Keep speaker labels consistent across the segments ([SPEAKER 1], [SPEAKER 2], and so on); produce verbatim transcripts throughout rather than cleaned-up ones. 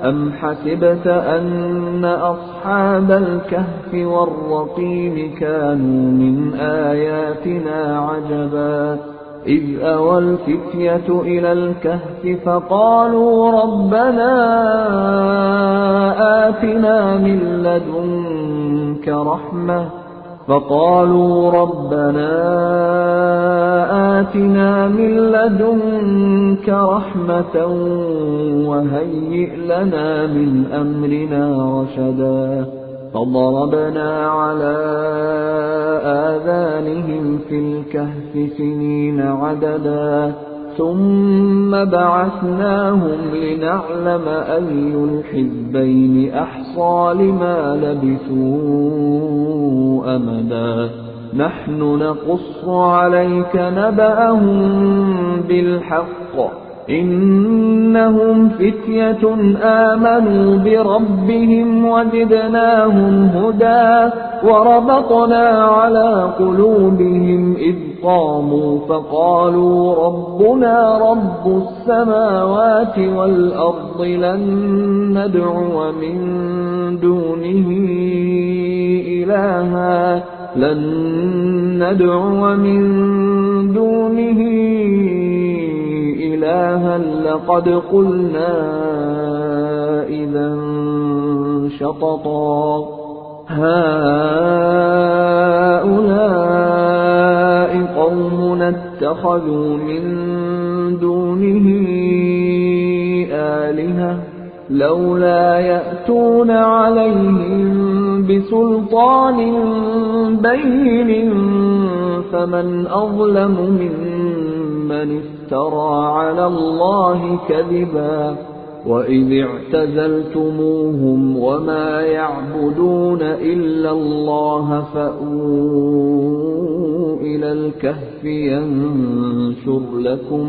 [SPEAKER 1] أَمْ حَسِبْتَ أَنَّ أَصْحَابَ الْكَهْفِ وَالرَّقِيمِ كَانُوا مِنْ آيَاتِنَا عَجَبًا إِذْ أَوَى الْفِتْيَةُ إِلَى الْكَهْفِ فَقَالُوا رَبَّنَا آتِنَا مِن لَّدُنكَ رَحْمَةً فقالوا ربنا آتنا من لدنك رحمة وهيئ لنا من أمرنا رشدا فضربنا على آذانهم في الكهف سنين عددا ثم بعثناهم لنعلم أي الحزبين أحصى لما لبثوا أمدا نحن نقص عليك نبأهم بالحق إنهم فتية آمنوا بربهم وزدناهم هدى وربطنا على قلوبهم إذ قاموا فقالوا ربنا رب السماوات والأرض لن ندعو من دونه إلها لن ندعو من دونه إلها لقد قلنا إذا شططا هؤلاء قومنا اتخذوا من دونه آلهة لولا يأتون عليهم بسلطان بين فمن أظلم ممن افترى على الله كذبا وإذ اعتزلتموهم وما يعبدون إلا الله فأووا إلى الكهف ينشر لكم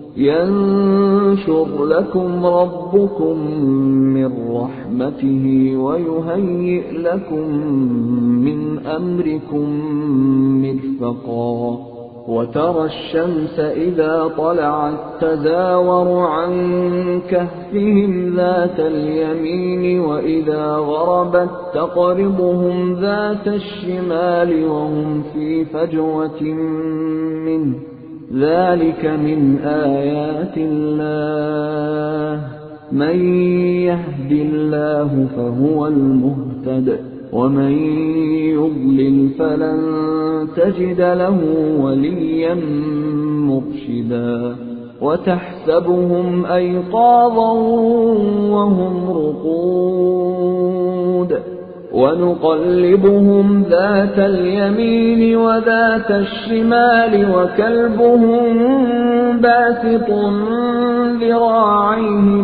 [SPEAKER 1] ينشر لكم ربكم من رحمته ويهيئ لكم من أمركم مرفقا وترى الشمس إذا طلعت تزاور عن كهفهم ذات اليمين وإذا غربت تقرضهم ذات الشمال وهم في فجوة منه ذلك من آيات الله من يهد الله فهو المهتد ومن يضلل فلن تجد له وليا مرشدا وتحسبهم أيقاظا وهم رقود ونقلبهم ذات اليمين وذات الشمال وكلبهم باسط ذراعيه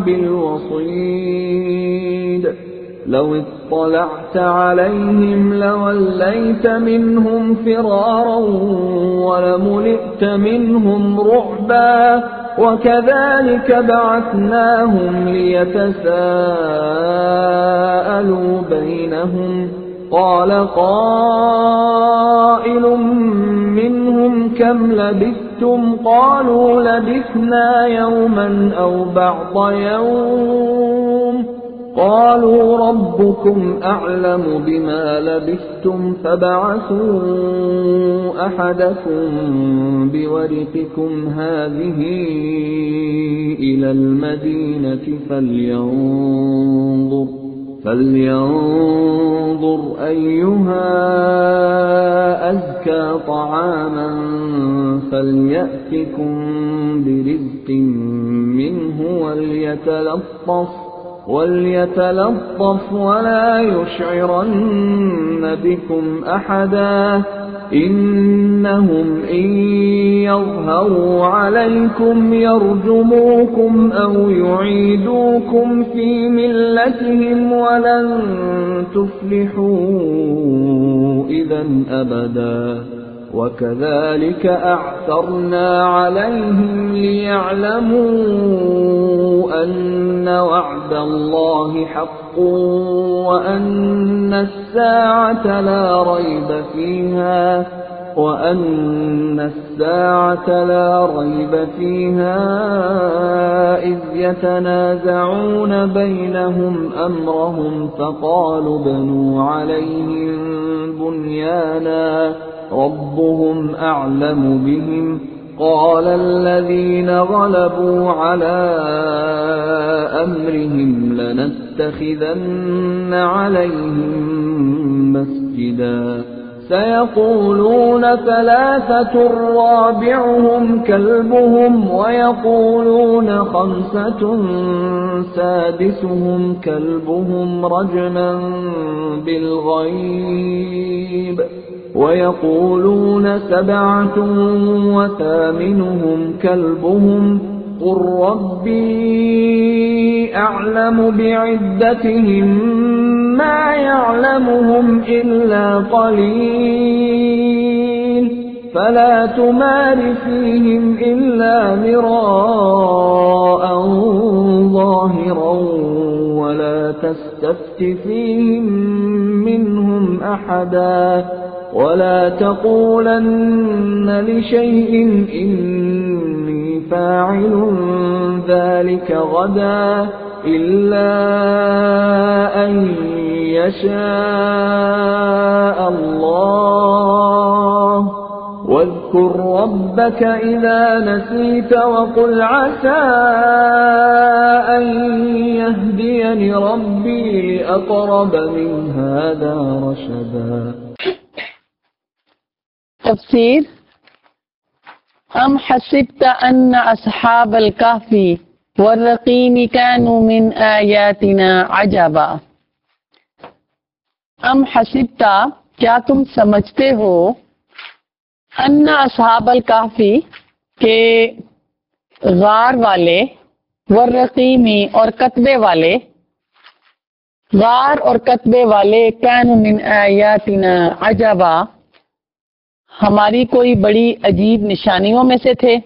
[SPEAKER 1] بالوصيد لو اطلعت عليهم لوليت منهم فرارا ولملئت منهم رعبا وكذلك بعثناهم ليتساءلوا بينهم قال قائل منهم كم لبثتم قالوا لبثنا يوما أو بعض يوم قالوا ربكم أعلم بما لبثتم فابعثوا أحدكم بورقكم هذه إلى المدينة فلينظر فلينظر أيها أزكى طعاما فليأتكم برزق منه وليتلطف وليتلطف ولا يشعرن بكم أحدا إنهم إن يظهروا عليكم يرجموكم أو يعيدوكم في ملتهم ولن تفلحوا إذا أبدا وكذلك أعثرنا عليهم ليعلموا أن وعد الله حق وأن الساعة لا ريب فيها وأن الساعة لا ريب فيها إذ يتنازعون بينهم أمرهم فقالوا بنوا عليهم بنيانا ربهم أعلم بهم قال الذين غلبوا على أمرهم لنتخذن عليهم مسجدا سيقولون ثلاثة رابعهم كلبهم ويقولون خمسة سادسهم كلبهم رجما بالغيب ويقولون سبعة وثامنهم كلبهم قل ربي أعلم بعدتهم ما يعلمهم إلا قليل فلا تمار فيهم إلا مراء ظاهرا ولا تستفت فيهم منهم أحدا ولا تقولن لشيء إني فاعل ذلك غدا إلا أن يشاء الله واذكر ربك إذا نسيت وقل عسى أن يهديني ربي لأقرب من هذا رشدا.
[SPEAKER 2] تفسیر ام حسبت ان اصحاب الکهف والرقیم كانوا من آیاتنا عجبا. ام حسبت کیا تم سمجھتے ہو ان اصحاب الکهف کے غار والے والرقیم اور کتبے والے غار اور کتبے والے كانوا من آیاتنا عجبا ہماری کوئی بڑی عجیب نشانیوں میں سے تھے.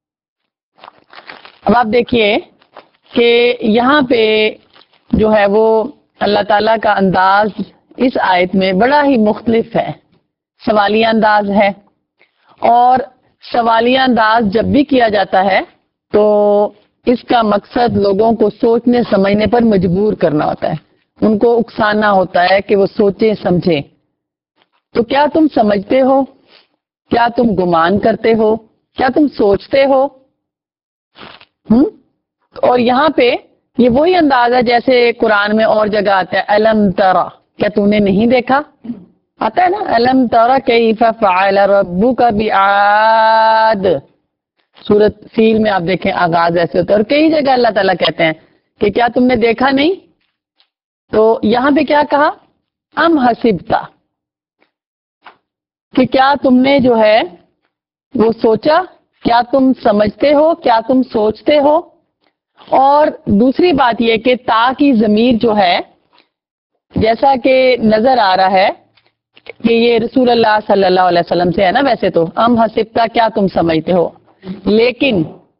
[SPEAKER 2] اب آپ دیکھیے کہ یہاں پہ جو ہے وہ اللہ تعالیٰ کا انداز اس آیت میں بڑا ہی مختلف ہے. سوالیہ انداز ہے اور سوالیہ انداز جب بھی کیا جاتا ہے تو اس کا مقصد لوگوں کو سوچنے سمجھنے پر مجبور کرنا ہوتا ہے، ان کو اکسانا ہوتا ہے کہ وہ سوچیں سمجھیں. تو کیا تم سمجھتے ہو، کیا تم گمان کرتے ہو، کیا تم سوچتے ہو؟ ہم؟ اور یہاں پہ یہ وہی انداز ہے جیسے قرآن میں اور جگہ آتا ہے الم ترا، کیا تم نے نہیں دیکھا؟ آتا ہے نا الم ترا کیف فعل ربک بعاد. سورۃ فیل میں آپ دیکھیں آغاز ایسے ہوتا ہے اور کئی جگہ اللہ تعالیٰ کہتے ہیں کہ کیا تم نے دیکھا نہیں. تو یہاں پہ کیا کہا؟ ام حسبتا، کہ کیا تم نے جو ہے وہ سوچا، کیا تم سمجھتے ہو، کیا تم سوچتے ہو. اور دوسری بات یہ کہ تا کی ضمیر جو ہے جیسا کہ نظر آ رہا ہے کہ یہ رسول اللہ صلی اللہ علیہ وسلم سے ہے نا. ویسے تو ام حسبتا کیا تم سمجھتے ہو، لیکن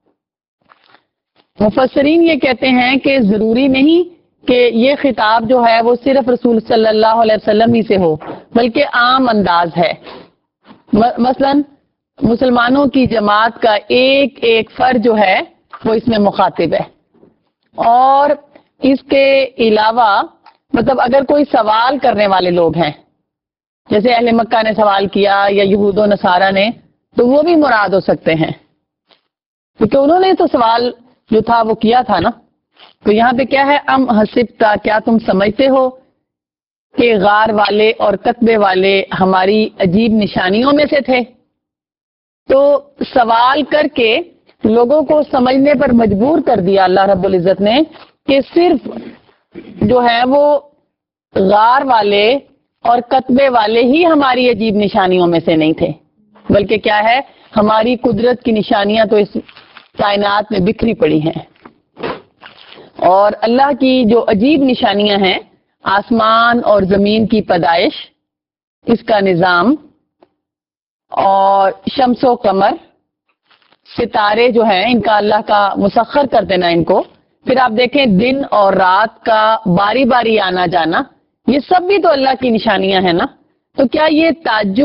[SPEAKER 2] مفسرین یہ کہتے ہیں کہ ضروری نہیں کہ یہ خطاب جو ہے وہ صرف رسول صلی اللہ علیہ وسلم ہی سے ہو، بلکہ عام انداز ہے. مثلا مسلمانوں کی جماعت کا ایک ایک فرد جو ہے وہ اس میں مخاطب ہے. اور اس کے علاوہ مطلب اگر کوئی سوال کرنے والے لوگ ہیں جیسے اہل مکہ نے سوال کیا یا یہود و نصارہ نے، تو وہ بھی مراد ہو سکتے ہیں کیونکہ انہوں نے تو سوال جو تھا وہ کیا تھا نا. تو یہاں پہ کیا ہے ام حسبتا، کیا تم سمجھتے ہو کہ غار والے اور کتبے والے ہماری عجیب نشانیوں میں سے تھے. تو سوال کر کے لوگوں کو سمجھنے پر مجبور کر دیا اللہ رب العزت نے کہ صرف جو ہے وہ غار والے اور کتبے والے ہی ہماری عجیب نشانیوں میں سے نہیں تھے، بلکہ کیا ہے ہماری قدرت کی نشانیاں تو اس کائنات میں بکھری پڑی ہیں. اور اللہ کی جو عجیب نشانیاں ہیں، آسمان اور زمین کی پیدائش، اس کا نظام، اور شمس و قمر، ستارے جو ہیں ان کا اللہ کا مسخر کر دینا ان کو. پھر آپ دیکھیں دن اور رات کا باری باری آنا جانا، یہ سب بھی تو اللہ کی نشانیاں ہیں نا. تو کیا یہ تعجب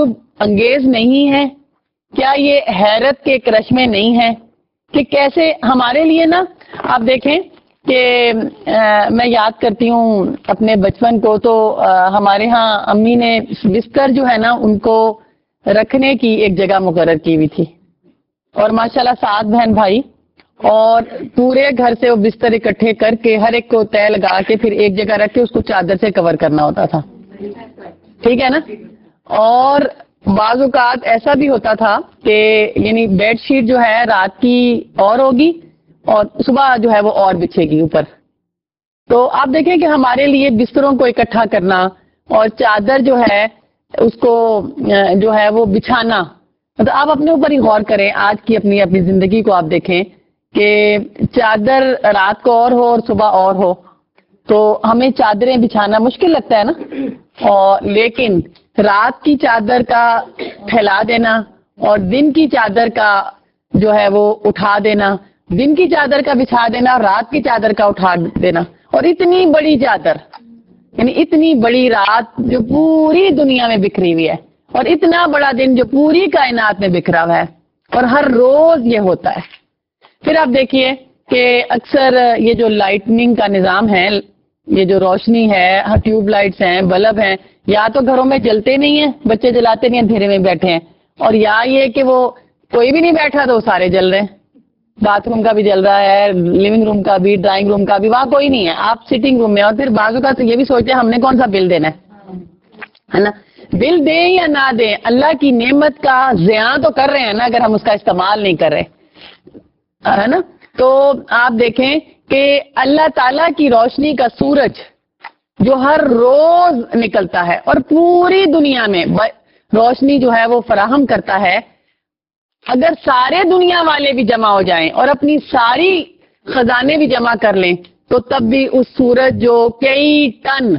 [SPEAKER 2] انگیز نہیں ہے؟ کیا یہ حیرت کے کرش میں نہیں ہے کہ کیسے ہمارے لیے نا، آپ دیکھیں کہ آ, میں یاد کرتی ہوں اپنے بچپن کو، تو آ, ہمارے ہاں امی نے بستر جو ہے نا ان کو رکھنے کی ایک جگہ مقرر کی ہوئی تھی، اور ماشاءاللہ سات بہن بھائی، اور پورے گھر سے وہ بستر اکٹھے کر کے ہر ایک کو طے لگا کے پھر ایک جگہ رکھ کے اس کو چادر سے کور کرنا ہوتا تھا، ٹھیک ہے نا. اور بعض اوقات ایسا بھی ہوتا تھا کہ یعنی بیڈ شیٹ جو ہے رات کی اور ہوگی اور صبح جو ہے وہ اور بچھے گی اوپر. تو آپ دیکھیں کہ ہمارے لیے بستروں کو اکٹھا کرنا اور چادر جو ہے اس کو جو ہے وہ بچھانا، مطلب آپ اپنے اوپر ہی غور کریں، آج کی اپنی اپنی زندگی کو آپ دیکھیں کہ چادر رات کو اور ہو اور صبح اور ہو، تو ہمیں چادریں بچھانا مشکل لگتا ہے نا. اور لیکن رات کی چادر کا پھیلا دینا اور دن کی چادر کا جو ہے وہ اٹھا دینا، دن کی چادر کا بچھا دینا، رات کی چادر کا اٹھا دینا، اور اتنی بڑی چادر، یعنی اتنی بڑی رات جو پوری دنیا میں بکھری ہوئی ہے، اور اتنا بڑا دن جو پوری کائنات میں بکھرا ہوا ہے، اور ہر روز یہ ہوتا ہے. پھر آپ دیکھیے کہ اکثر یہ جو لائٹننگ کا نظام ہے، یہ جو روشنی ہے، ٹیوب لائٹس ہیں، بلب ہیں، یا تو گھروں میں جلتے نہیں ہیں، بچے جلاتے نہیں ہیں، اندھیرے میں بیٹھے ہیں، اور یا یہ کہ وہ کوئی بھی نہیں بیٹھا تو سارے جل رہے ہیں، باتھ روم کا بھی جل رہا ہے، لیونگ روم کا بھی، ڈرائنگ روم کا بھی، وہاں کوئی نہیں ہے، آپ سٹنگ روم میں. اور پھر بعض اوقات یہ بھی سوچتے ہیں ہم نے کون سا بل دینا ہے نا. بل دیں یا نہ دیں، اللہ کی نعمت کا زیاں تو کر رہے ہیں نا اگر ہم اس کا استعمال نہیں کر رہے، ہے نا. تو آپ دیکھیں کہ اللہ تعالیٰ کی روشنی کا سورج جو ہر روز نکلتا ہے اور پوری دنیا میں روشنی جو ہے وہ فراہم کرتا ہے، اگر سارے دنیا والے بھی جمع ہو جائیں اور اپنی ساری خزانے بھی جمع کر لیں تو تب بھی اس سورج جو کئی ٹن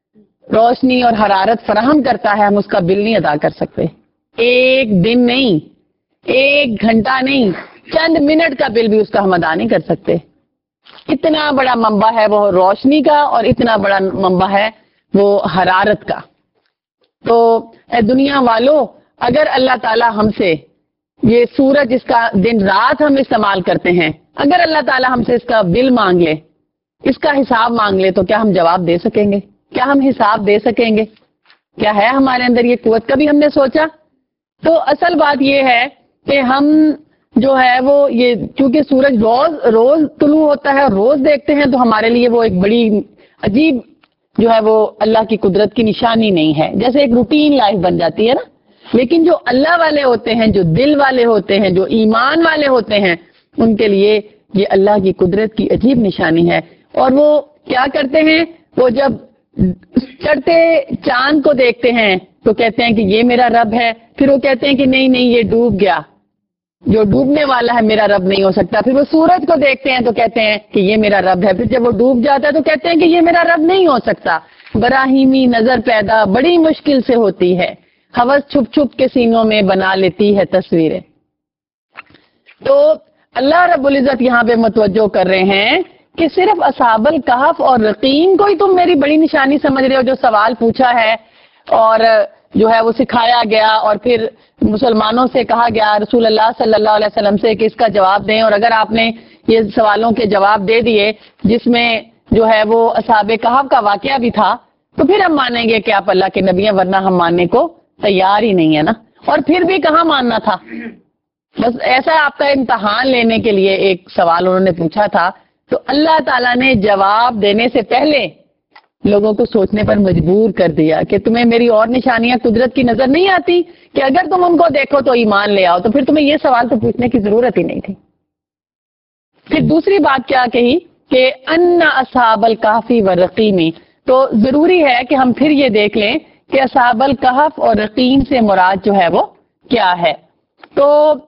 [SPEAKER 2] روشنی اور حرارت فراہم کرتا ہے ہم اس کا بل نہیں ادا کر سکتے. ایک دن نہیں، ایک گھنٹہ نہیں، چند منٹ کا بل بھی اس کا ہم ادا نہیں کر سکتے. اتنا بڑا منبع ہے وہ روشنی کا، اور اتنا بڑا منبع ہے وہ حرارت کا. تو اے دنیا والوں، اگر اللہ تعالی ہم سے یہ سورج جس کا دن رات ہم استعمال کرتے ہیں، اگر اللہ تعالی ہم سے اس کا بل مانگ لے، اس کا حساب مانگ لے، تو کیا ہم جواب دے سکیں گے؟ کیا ہم حساب دے سکیں گے؟ کیا ہے ہمارے اندر یہ قوت؟ کبھی ہم نے سوچا؟ تو اصل بات یہ ہے کہ ہم جو ہے وہ یہ چونکہ سورج روز روز طلوع ہوتا ہے اور روز دیکھتے ہیں، تو ہمارے لیے وہ ایک بڑی عجیب جو ہے وہ اللہ کی قدرت کی نشانی نہیں ہے، جیسے ایک روٹین لائف بن جاتی ہے نا. لیکن جو اللہ والے ہوتے ہیں، جو دل والے ہوتے ہیں، جو ایمان والے ہوتے ہیں، ان کے لیے یہ اللہ کی قدرت کی عجیب نشانی ہے. اور وہ کیا کرتے ہیں؟ وہ جب چڑھتے چاند کو دیکھتے ہیں تو کہتے ہیں کہ یہ میرا رب ہے، پھر وہ کہتے ہیں کہ نہیں نہیں یہ ڈوب گیا، جو ڈوبنے والا ہے میرا رب نہیں ہو سکتا. پھر وہ سورج کو دیکھتے ہیں تو کہتے ہیں کہ یہ میرا رب ہے، پھر جب وہ ڈوب جاتا ہے تو کہتے ہیں کہ یہ میرا رب نہیں ہو سکتا. براہیمی نظر پیدا بڑی مشکل سے ہوتی ہے، ہوس چھپ چھپ کے سینوں میں بنا لیتی ہے تصویریں. تو اللہ رب العزت یہاں پہ متوجہ کر رہے ہیں کہ صرف اصحاب الکہف اور رقیم کو ہی تم میری بڑی نشانی سمجھ رہے ہو، جو سوال پوچھا ہے اور جو ہے وہ سکھایا گیا، اور پھر مسلمانوں سے کہا گیا رسول اللہ صلی اللہ علیہ وسلم سے کہ اس کا جواب دیں، اور اگر آپ نے یہ سوالوں کے جواب دے دیے جس میں جو ہے وہ اصحاب کہف کا واقعہ بھی تھا، تو پھر ہم مانیں گے کہ آپ اللہ کے نبی ہیں، ورنہ ہم ماننے کو تیار ہی نہیں ہے نا. اور پھر بھی کہاں ماننا تھا، بس ایسا آپ کا امتحان لینے کے لیے ایک سوال انہوں نے پوچھا تھا. تو اللہ تعالیٰ نے جواب دینے سے پہلے لوگوں کو سوچنے پر مجبور کر دیا کہ تمہیں میری اور نشانیاں قدرت کی نظر نہیں آتی کہ اگر تم ان کو دیکھو تو ایمان لے آؤ، تو پھر تمہیں یہ سوال تو پوچھنے کی ضرورت ہی نہیں تھی. پھر دوسری بات کیا کہی کہ ان اصحاب الکہف والرقیم، تو ضروری ہے کہ ہم پھر یہ دیکھ لیں کہ اصحاب الکہف اور رقیم سے مراد جو ہے وہ کیا ہے. تو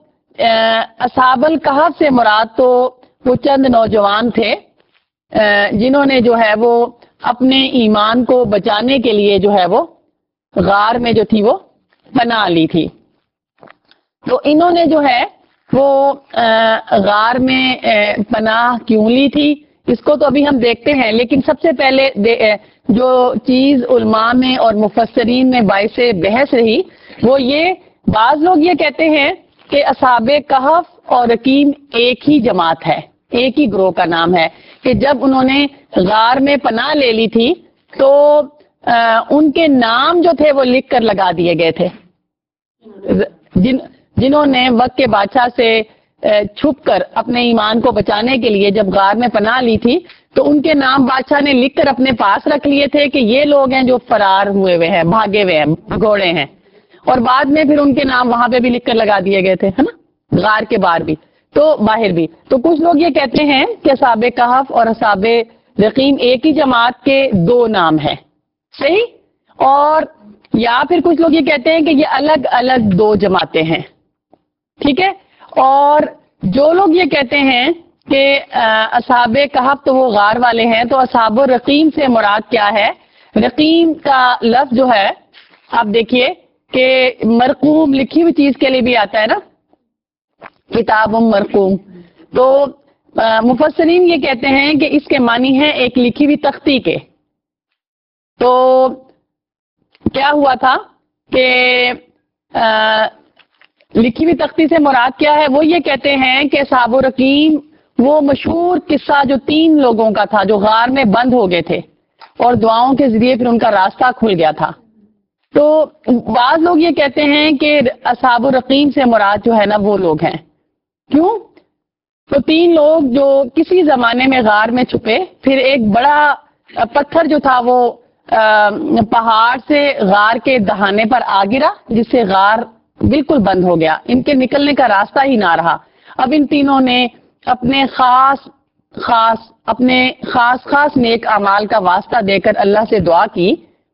[SPEAKER 2] اصحاب الکہف سے مراد تو وہ چند نوجوان تھے جنہوں نے جو ہے وہ اپنے ایمان کو بچانے کے لیے جو ہے وہ غار میں جو تھی وہ پناہ لی تھی. تو انہوں نے جو ہے وہ غار میں پناہ کیوں لی تھی اس کو تو ابھی ہم دیکھتے ہیں، لیکن سب سے پہلے جو چیز علماء میں اور مفسرین میں باعث بحث رہی وہ یہ بعض لوگ یہ کہتے ہیں کہ اصحاب کہف اور رقیم ایک ہی جماعت ہے، ایک ہی گروہ کا نام ہے، کہ جب انہوں نے غار میں پناہ لے لی تھی تو ان کے نام جو تھے وہ لکھ کر لگا دیے گئے تھے. جن جنہوں نے وقت کے بادشاہ سے چھپ کر اپنے ایمان کو بچانے کے لیے جب غار میں پناہ لی تھی تو ان کے نام بادشاہ نے لکھ کر اپنے پاس رکھ لیے تھے کہ یہ لوگ ہیں جو فرار ہوئے ہوئے ہیں، بھاگے ہوئے ہیں، بھگوڑے ہیں. اور بعد میں پھر ان کے نام وہاں پہ بھی لکھ کر لگا دیے گئے تھے، ہے نا، غار کے باہر بھی تو باہر بھی. تو کچھ لوگ یہ کہتے ہیں کہ اصحاب کہف اور اصحاب رقیم ایک ہی جماعت کے دو نام ہیں، صحیح. اور یا پھر کچھ لوگ یہ کہتے ہیں کہ یہ الگ الگ دو جماعتیں ہیں، ٹھیک ہے. اور جو لوگ یہ کہتے ہیں کہ اصحاب کہف تو وہ غار والے ہیں، تو اصحاب الرقیم سے مراد کیا ہے؟ رقیم کا لفظ جو ہے آپ دیکھیے کہ مرقوم لکھی ہوئی چیز کے لیے بھی آتا ہے نا، کتاب مرقوم. تو مفسرین یہ کہتے ہیں کہ اس کے معنی ہے ایک لکھی ہوئی تختی کے. تو کیا ہوا تھا کہ لکھی ہوئی تختی سے مراد کیا ہے؟ وہ یہ کہتے ہیں کہ اصحاب الرقیم وہ مشہور قصہ جو تین لوگوں کا تھا جو غار میں بند ہو گئے تھے اور دعاؤں کے ذریعے پھر ان کا راستہ کھل گیا تھا. تو بعض لوگ یہ کہتے ہیں کہ اصحاب الرقیم سے مراد جو ہے نا وہ لوگ ہیں. کیوں؟ تو تین لوگ جو کسی زمانے میں غار میں چھپے، پھر ایک بڑا پتھر جو تھا وہ پہاڑ سے غار کے دہانے پر آ گرا، جس سے غار بالکل بند ہو گیا، ان کے نکلنے کا راستہ ہی نہ رہا. اب ان تینوں نے اپنے خاص خاص اپنے خاص خاص نیک اعمال کا واسطہ دے کر اللہ سے دعا کی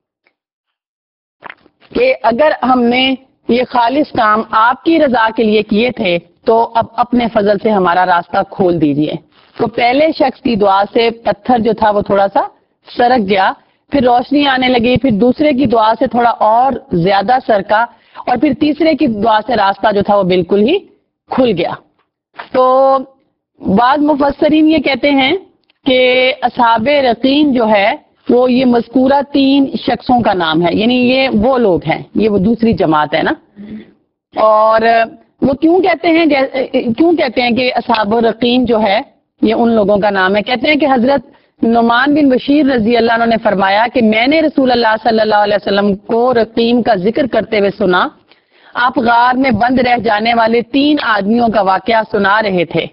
[SPEAKER 2] کہ اگر ہم نے یہ خالص کام آپ کی رضا کے لیے کیے تھے تو اب اپنے فضل سے ہمارا راستہ کھول دیجئے. تو پہلے شخص کی دعا سے پتھر جو تھا وہ تھوڑا سا سرک گیا، پھر روشنی آنے لگی، پھر دوسرے کی دعا سے تھوڑا اور زیادہ سرکا، اور پھر تیسرے کی دعا سے راستہ جو تھا وہ بالکل ہی کھل گیا. تو بعض مفسرین یہ کہتے ہیں کہ اصحاب رقیم جو ہے وہ یہ مذکورہ تین شخصوں کا نام ہے، یعنی یہ وہ لوگ ہیں، یہ وہ دوسری جماعت ہے نا. اور وہ کیوں کہتے ہیں کیوں کہتے ہیں کہ اصحاب الرقیم جو ہے یہ ان لوگوں کا نام ہے؟ کہتے ہیں کہ حضرت نعمان بن بشیر رضی اللہ عنہ نے فرمایا کہ میں نے رسول اللہ صلی اللہ علیہ وسلم کو رقیم کا ذکر کرتے ہوئے سنا. آپ غار میں بند رہ جانے والے تین آدمیوں کا واقعہ سنا رہے تھے.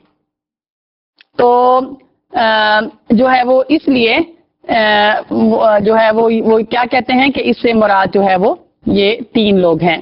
[SPEAKER 2] تو جو ہے وہ اس لیے جو ہے وہ وہ کیا کہتے ہیں کہ اس سے مراد جو ہے وہ یہ تین لوگ ہیں.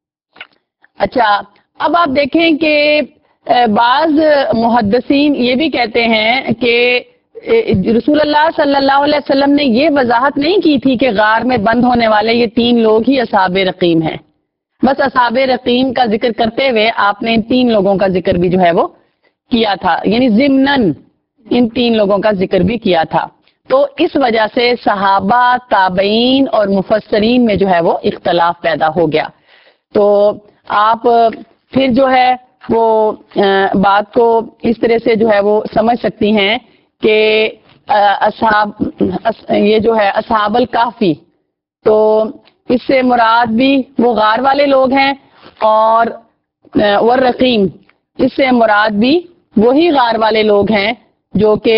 [SPEAKER 2] اچھا، اب آپ دیکھیں کہ بعض محدثین یہ بھی کہتے ہیں کہ رسول اللہ صلی اللہ علیہ وسلم نے یہ وضاحت نہیں کی تھی کہ غار میں بند ہونے والے یہ تین لوگ ہی اصحاب رقیم ہیں. بس اصحاب رقیم کا ذکر کرتے ہوئے آپ نے ان تین لوگوں کا ذکر بھی جو ہے وہ کیا تھا، یعنی ضمناً ان تین لوگوں کا ذکر بھی کیا تھا. تو اس وجہ سے صحابہ، تابعین اور مفسرین میں جو ہے وہ اختلاف پیدا ہو گیا. تو آپ پھر جو ہے وہ بات کو اس طرح سے جو ہے وہ سمجھ سکتی ہیں کہ اصحاب یہ جو ہے اصحاب الکافی، تو اس سے مراد بھی وہ غار والے لوگ ہیں، اور والرقیم اس سے مراد بھی وہی غار والے لوگ ہیں جو کہ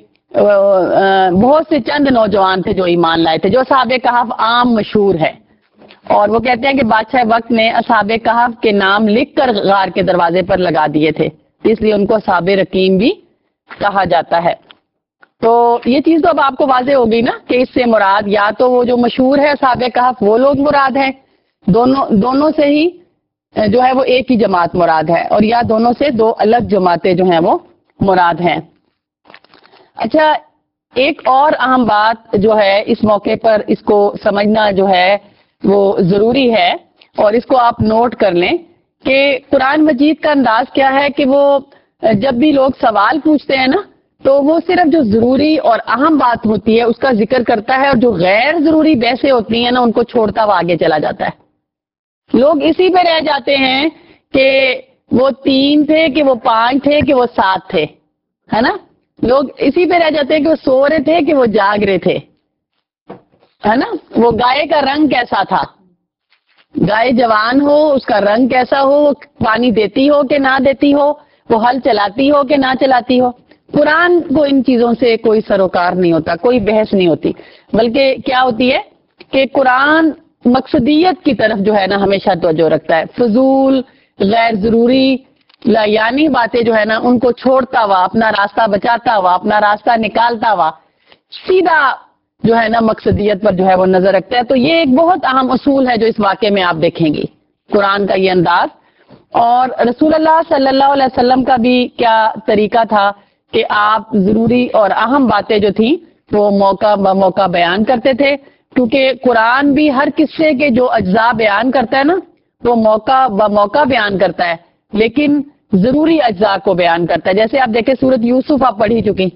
[SPEAKER 2] بہت سے چند نوجوان تھے جو ایمان لائے تھے، جو اصحاب کہف عام مشہور ہے. اور وہ کہتے ہیں کہ بادشاہ وقت نے اصحاب کہف کے نام لکھ کر غار کے دروازے پر لگا دیے تھے، اس لیے ان کو اصحاب رقیم بھی کہا جاتا ہے. تو یہ چیز تو اب آپ کو واضح ہوگی نا کہ اس سے مراد یا تو وہ جو مشہور ہے اصحاب کہف وہ لوگ مراد ہیں، دونوں دونوں سے ہی جو ہے وہ ایک ہی جماعت مراد ہے، اور یا دونوں سے دو الگ جماعتیں جو ہیں وہ مراد ہیں. اچھا، ایک اور اہم بات جو ہے اس موقع پر اس کو سمجھنا جو ہے وہ ضروری ہے، اور اس کو آپ نوٹ کر لیں کہ قرآن مجید کا انداز کیا ہے کہ وہ جب بھی لوگ سوال پوچھتے ہیں نا تو وہ صرف جو ضروری اور اہم بات ہوتی ہے اس کا ذکر کرتا ہے، اور جو غیر ضروری بحثیں ہوتی ہیں نا ان کو چھوڑتا ہوا آگے چلا جاتا ہے. لوگ اسی پہ رہ جاتے ہیں کہ وہ تین تھے کہ وہ پانچ تھے کہ وہ سات تھے، ہے نا. لوگ اسی پہ رہ جاتے ہیں کہ وہ سو رہے تھے کہ وہ جاگ رہے تھے، ہے نا. وہ گائے کا رنگ کیسا تھا، گائے جوان ہو، اس کا رنگ کیسا ہو، وہ پانی دیتی ہو کہ نہ دیتی ہو، وہ ہل چلاتی ہو کہ نہ چلاتی ہو، قرآن کو ان چیزوں سے کوئی سروکار نہیں ہوتا، کوئی بحث نہیں ہوتی، بلکہ کیا ہوتی ہے کہ قرآن مقصدیت کی طرف جو ہے نا ہمیشہ توجہ رکھتا ہے، فضول غیر ضروری یعنی باتیں جو ہے نا ان کو چھوڑتا ہوا، اپنا راستہ بچاتا ہوا، اپنا راستہ نکالتا ہوا، سیدھا جو ہے نا مقصدیت پر جو ہے وہ نظر رکھتا ہے. تو یہ ایک بہت اہم اصول ہے جو اس واقعے میں آپ دیکھیں گی، قرآن کا یہ انداز. اور رسول اللہ صلی اللہ علیہ وسلم کا بھی کیا طریقہ تھا کہ آپ ضروری اور اہم باتیں جو تھیں وہ موقع بموقع بیان کرتے تھے، کیونکہ قرآن بھی ہر قصے کے جو اجزاء بیان کرتا ہے نا وہ موقع بموقع بیان کرتا ہے، لیکن ضروری اجزاء کو بیان کرتا ہے. جیسے آپ دیکھیں سورۃ یوسف آپ پڑھی چکی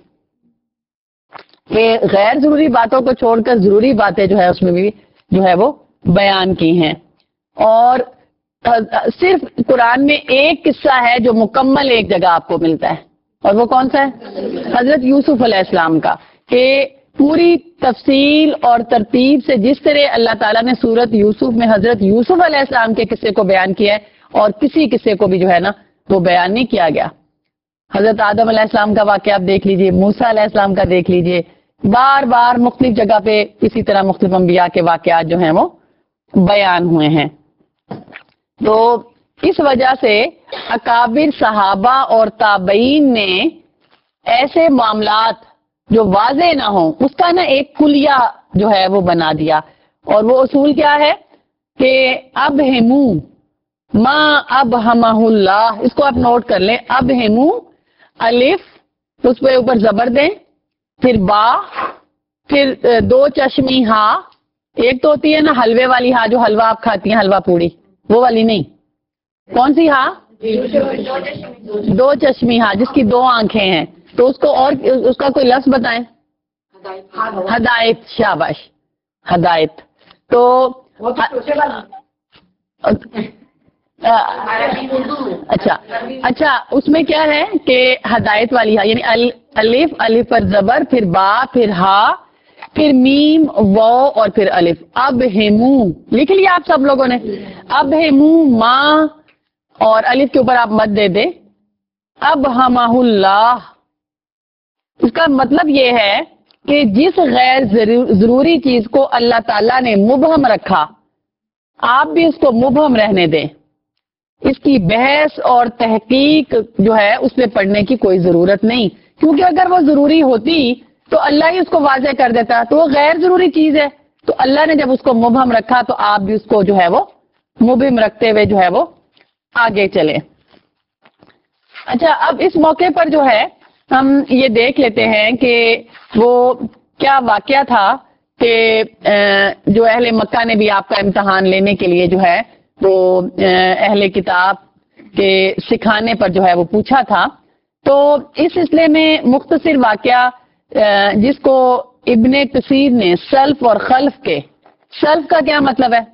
[SPEAKER 2] کہ غیر ضروری باتوں کو چھوڑ کر ضروری باتیں جو ہے اس میں بھی جو ہے وہ بیان کی ہیں. اور صرف قرآن میں ایک قصہ ہے جو مکمل ایک جگہ آپ کو ملتا ہے، اور وہ کون سا ہے؟ حضرت یوسف علیہ السلام کا، کہ پوری تفصیل اور ترتیب سے جس طرح اللہ تعالیٰ نے سورۃ یوسف میں حضرت یوسف علیہ السلام کے قصے کو بیان کیا ہے اور کسی قصے کو بھی جو ہے نا وہ بیان نہیں کیا گیا. حضرت آدم علیہ السلام کا واقعہ آپ دیکھ لیجئے، موسیٰ علیہ السلام کا دیکھ لیجئے، بار بار مختلف جگہ پہ اسی طرح مختلف انبیاء کے واقعات جو ہیں وہ بیان ہوئے ہیں. تو اس وجہ سے اکابر صحابہ اور تابعین نے ایسے معاملات جو واضح نہ ہوں اس کا نا ایک کلیہ جو ہے وہ بنا دیا. اور وہ اصول کیا ہے کہ اب ہمو ما اب ہمہ اللہ، اس کو آپ نوٹ کر لیں. اب ہمو الف اس پہ اوپر زبر دیں، پھر با، پھر دو چشمی ہا. ایک تو ہوتی ہے نا حلوے والی ہا جو حلوہ آپ کھاتی ہیں، حلوہ پوڑی، وہ والی نہیں. کون سی ہا؟ دو چشمی ہا جس کی دو آنکھیں ہیں. تو اس کو اور اس کا کوئی لفظ بتائیں. ہدایت. شاباش، ہدایت. تو اچھا اچھا اس میں کیا ہے کہ ہدایت والی ہا یعنی الف، الف پر زبر، پھر با، پھر ہا، پھر میم، وہ، اور پھر الف. اب ہمو لکھ لیا آپ سب لوگوں نے. اب ہمو ماں اور الف کے اوپر آپ مت دے دیں. اب ہمہ اللہ، اس کا مطلب یہ ہے کہ جس غیر ضروری چیز کو اللہ تعالیٰ نے مبہم رکھا آپ بھی اس کو مبہم رہنے دیں. اس کی بحث اور تحقیق جو ہے اس میں پڑھنے کی کوئی ضرورت نہیں، کیونکہ اگر وہ ضروری ہوتی تو اللہ ہی اس کو واضح کر دیتا. تو وہ غیر ضروری چیز ہے، تو اللہ نے جب اس کو مبہم رکھا تو آپ بھی اس کو جو ہے وہ مبہم رکھتے ہوئے جو ہے وہ آگے چلیں. اچھا اب اس موقع پر جو ہے ہم یہ دیکھ لیتے ہیں کہ وہ کیا واقعہ تھا کہ جو اہل مکہ نے بھی آپ کا امتحان لینے کے لیے جو ہے وہ اہل کتاب کے سکھانے پر جو ہے وہ پوچھا تھا. تو اس سلسلے میں مختصر واقعہ جس کو ابن کثیر نے سلف اور خلف کے، سلف کا کیا مطلب ہے؟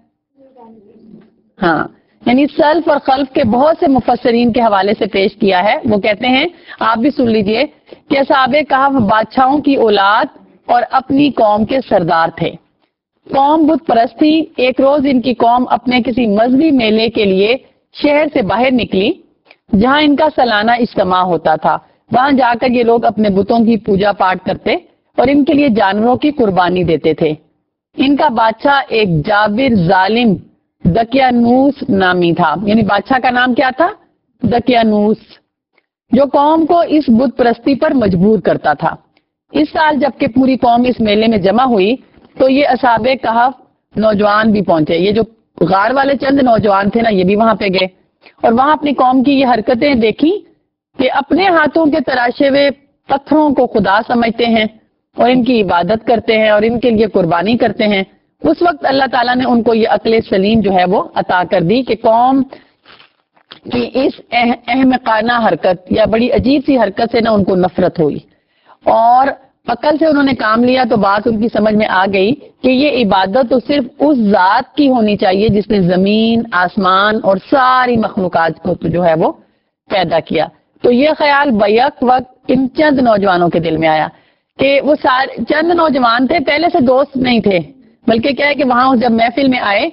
[SPEAKER 2] ہاں یعنی سلف اور خلف کے بہت سے مفسرین کے حوالے سے پیش کیا ہے. وہ کہتے ہیں، آپ بھی سن لیجئے، کہ اصحاب کہف بادشاہوں کی اولاد اور اپنی قوم کے سردار تھے. قوم بت پرست تھی. ایک روز ان کی قوم اپنے کسی مذہبی میلے کے لیے شہر سے باہر نکلی جہاں ان کا سالانہ اجتماع ہوتا تھا. وہاں جا کر یہ لوگ اپنے بتوں کی پوجا پاٹ کرتے اور ان کے لیے جانوروں کی قربانی دیتے تھے. ان کا بادشاہ ایک جابر ظالم دقیانوس نامی تھا. یعنی بادشاہ کا نام کیا تھا؟ دقیانوس، جو قوم کو اس بت پرستی پر مجبور کرتا تھا. اس سال جبکہ پوری قوم اس میلے میں جمع ہوئی تو یہ اصحاب کہف نوجوان بھی پہنچے. یہ جو غار والے چند نوجوان تھے نا یہ بھی وہاں پہ گئے اور وہاں اپنی قوم کی یہ حرکتیں دیکھی کہ اپنے ہاتھوں کے تراشے ہوئے پتھروں کو خدا سمجھتے ہیں اور ان کی عبادت کرتے ہیں اور ان کے لیے قربانی کرتے ہیں. اس وقت اللہ تعالیٰ نے ان کو یہ عقل سلیم جو ہے وہ عطا کر دی کہ قوم کی اس احمقانہ حرکت یا بڑی عجیب سی حرکت سے نہ ان کو نفرت ہوئی اور عقل سے انہوں نے کام لیا. تو بات ان کی سمجھ میں آ گئی کہ یہ عبادت تو صرف اس ذات کی ہونی چاہیے جس نے زمین، آسمان اور ساری مخلوقات کو جو ہے وہ پیدا کیا. تو یہ خیال بیک وقت ان چند نوجوانوں کے دل میں آیا کہ وہ سارے چند نوجوان تھے، پہلے سے دوست نہیں تھے، بلکہ کیا ہے کہ وہاں جب محفل میں آئے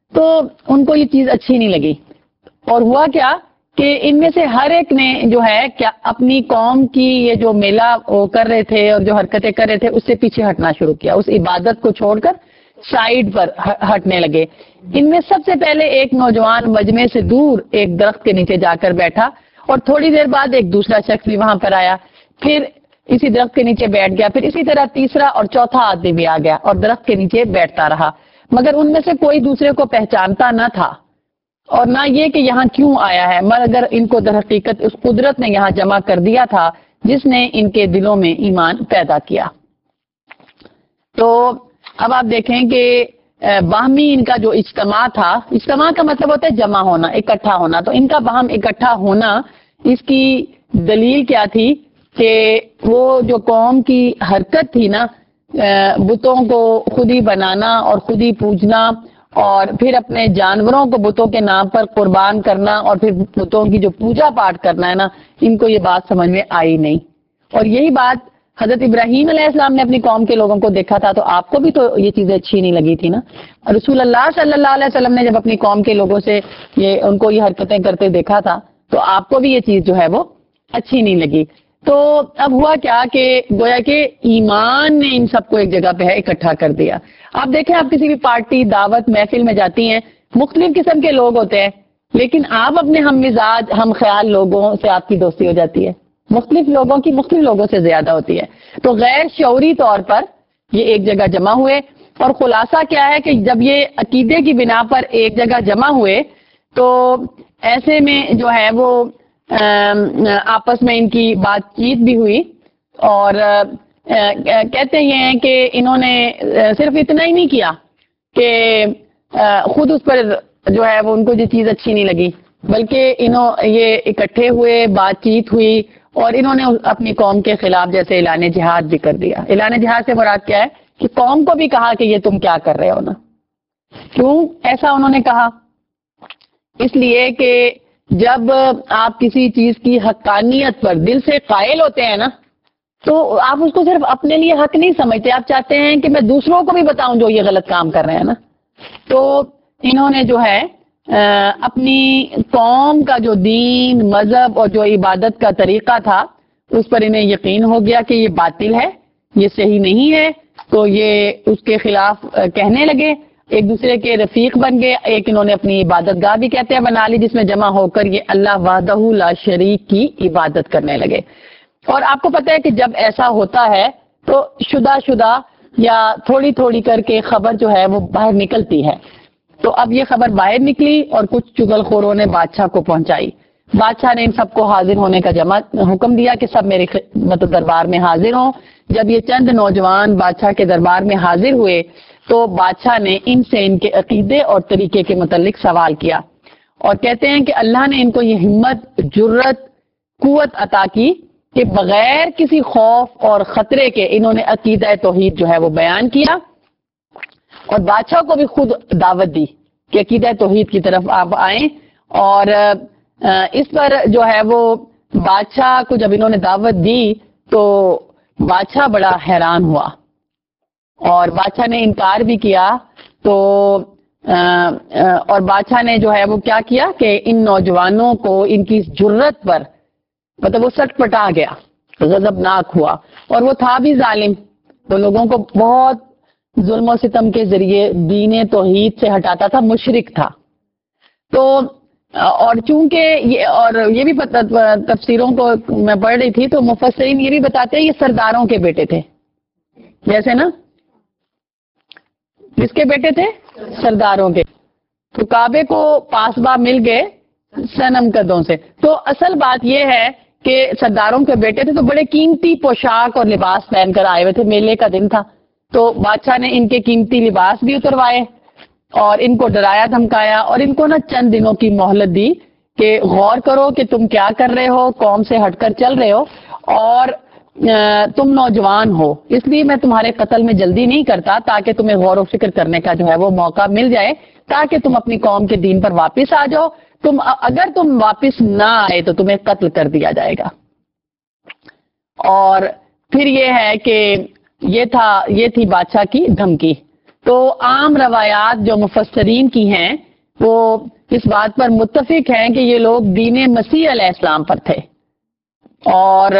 [SPEAKER 2] تو ان کو یہ چیز اچھی نہیں لگی، اور ہوا کیا کہ ان میں سے ہر ایک نے جو ہے کیا اپنی قوم کی یہ جو میلہ وہ کر رہے تھے اور جو حرکتیں کر رہے تھے اس سے پیچھے ہٹنا شروع کیا، اس عبادت کو چھوڑ کر سائیڈ پر ہٹنے لگے۔ ان میں سب سے پہلے ایک نوجوان مجمع سے دور ایک درخت کے نیچے جا کر بیٹھا، اور تھوڑی دیر بعد ایک دوسرا شخص بھی وہاں پر آیا، پھر اسی درخت کے نیچے بیٹھ گیا، پھر اسی طرح تیسرا اور چوتھا آدمی بھی آ گیا اور درخت کے نیچے بیٹھتا رہا، مگر ان میں سے کوئی دوسرے کو پہچانتا نہ تھا اور نہ یہ کہ یہاں کیوں آیا ہے، مگر ان کو در حقیقت اس قدرت نے یہاں جمع کر دیا تھا جس نے ان کے دلوں میں ایمان پیدا کیا۔ تو اب آپ دیکھیں کہ باہمی ان کا جو اجتماع تھا، اجتماع کا مطلب ہوتا ہے جمع ہونا، اکٹھا ہونا، تو ان کا باہم اکٹھا ہونا اس کی دلیل کیا تھی کہ وہ جو قوم کی حرکت تھی نا، بتوں کو خود ہی بنانا اور خود ہی پوجنا اور پھر اپنے جانوروں کو بتوں کے نام پر قربان کرنا اور پھر بتوں کی جو پوجا پاٹ کرنا ہے نا، ان کو یہ بات سمجھ میں آئی نہیں۔ اور یہی بات حضرت ابراہیم علیہ السلام نے اپنی قوم کے لوگوں کو دیکھا تھا، تو آپ کو بھی تو یہ چیزیں اچھی نہیں لگی تھی نا۔ رسول اللہ صلی اللہ علیہ وسلم نے جب اپنی قوم کے لوگوں سے یہ ان کو یہ حرکتیں کرتے دیکھا تھا تو آپ کو بھی یہ چیز جو ہے وہ اچھی نہیں لگی۔ تو اب ہوا کیا کہ گویا کہ ایمان نے ان سب کو ایک جگہ پہ ہے اکٹھا کر دیا۔ آپ دیکھیں، آپ کسی بھی پارٹی، دعوت، محفل میں جاتی ہیں، مختلف قسم کے لوگ ہوتے ہیں، لیکن آپ اپنے ہم مزاج، ہم خیال لوگوں سے آپ کی دوستی ہو جاتی ہے، مختلف لوگوں کی مختلف لوگوں سے زیادہ ہوتی ہے۔ تو غیر شعوری طور پر یہ ایک جگہ جمع ہوئے، اور خلاصہ کیا ہے کہ جب یہ عقیدے کی بنا پر ایک جگہ جمع ہوئے تو ایسے میں جو ہے وہ آپس میں ان کی بات چیت بھی ہوئی، اور کہتے یہ ہیں کہ انہوں نے صرف اتنا ہی نہیں کیا کہ خود اس پر جو ہے وہ ان کو یہ چیز اچھی نہیں لگی، بلکہ انہوں یہ اکٹھے ہوئے، بات چیت ہوئی، اور انہوں نے اپنی قوم کے خلاف جیسے اعلان جہاد بھی کر دیا۔ اعلان جہاد سے مراد کیا ہے کہ قوم کو بھی کہا کہ یہ تم کیا کر رہے ہو نا۔ کیوں ایسا انہوں نے کہا؟ اس لیے کہ جب آپ کسی چیز کی حقانیت پر دل سے قائل ہوتے ہیں نا، تو آپ اس کو صرف اپنے لیے حق نہیں سمجھتے، آپ چاہتے ہیں کہ میں دوسروں کو بھی بتاؤں جو یہ غلط کام کر رہے ہیں نا۔ تو انہوں نے جو ہے اپنی قوم کا جو دین، مذہب اور جو عبادت کا طریقہ تھا اس پر انہیں یقین ہو گیا کہ یہ باطل ہے، یہ صحیح نہیں ہے، تو یہ اس کے خلاف کہنے لگے، ایک دوسرے کے رفیق بن گئے۔ ایک انہوں نے اپنی عبادت گاہ بھی کہتے ہیں بنا لی، جس میں جمع ہو کر یہ اللہ وحدہ لا شریک کی عبادت کرنے لگے۔ اور آپ کو پتہ ہے کہ جب ایسا ہوتا ہے تو شدہ شدہ یا تھوڑی تھوڑی کر کے خبر جو ہے وہ باہر نکلتی ہے۔ تو اب یہ خبر باہر نکلی اور کچھ چغل خوروں نے بادشاہ کو پہنچائی۔ بادشاہ نے ان سب کو حاضر ہونے کا جمع حکم دیا کہ سب میرے مطلب دربار میں حاضر ہوں۔ جب یہ چند نوجوان بادشاہ کے دربار میں حاضر ہوئے تو بادشاہ نے ان سے ان کے عقیدے اور طریقے کے متعلق سوال کیا، اور کہتے ہیں کہ اللہ نے ان کو یہ ہمت، جرت، قوت عطا کی کہ بغیر کسی خوف اور خطرے کے انہوں نے عقیدہ توحید جو ہے وہ بیان کیا، اور بادشاہ کو بھی خود دعوت دی کہ عقیدہ توحید کی طرف آپ آئیں۔ اور اس پر جو ہے وہ بادشاہ کو جب انہوں نے دعوت دی تو بادشاہ بڑا حیران ہوا، اور بادشاہ نے انکار بھی کیا۔ تو اور بادشاہ نے جو ہے وہ کیا کیا کہ ان نوجوانوں کو ان کی جرت پر مطلب وہ سٹ پٹا گیا، غضبناک ہوا، اور وہ تھا بھی ظالم، تو لوگوں کو بہت ظلم و ستم کے ذریعے دین توحید سے ہٹاتا تھا، مشرک تھا۔ تو اور چونکہ یہ اور یہ بھی پتہ تفسیروں کو میں پڑھ رہی تھی تو مفسرین یہ بھی بتاتے ہیں یہ سرداروں کے بیٹے تھے، جیسے نا کس کے بیٹے تھے؟ سرداروں کے۔ تو کعبے کو پاسباں مل گئے صنم قدوں سے۔ تو اصل بات یہ ہے کہ سرداروں کے بیٹے تھے تو بڑے قیمتی پوشاک اور لباس پہن کر آئے ہوئے تھے، میلے کا دن تھا، تو بادشاہ نے ان کے قیمتی لباس بھی اتروائے اور ان کو ڈرایا دھمکایا، اور ان کو نا چند دنوں کی مہلت دی کہ غور کرو کہ تم کیا کر رہے ہو، قوم سے ہٹ کر چل رہے ہو، اور تم نوجوان ہو، اس لیے میں تمہارے قتل میں جلدی نہیں کرتا تاکہ تمہیں غور و فکر کرنے کا جو ہے وہ موقع مل جائے، تاکہ تم اپنی قوم کے دین پر واپس آ جاؤ۔ تم اگر تم واپس نہ آئے تو تمہیں قتل کر دیا جائے گا۔ اور پھر یہ ہے کہ یہ تھا یہ تھی بادشاہ کی دھمکی۔ تو عام روایات جو مفسرین کی ہیں وہ اس بات پر متفق ہیں کہ یہ لوگ دین مسیح علیہ السلام پر تھے. اور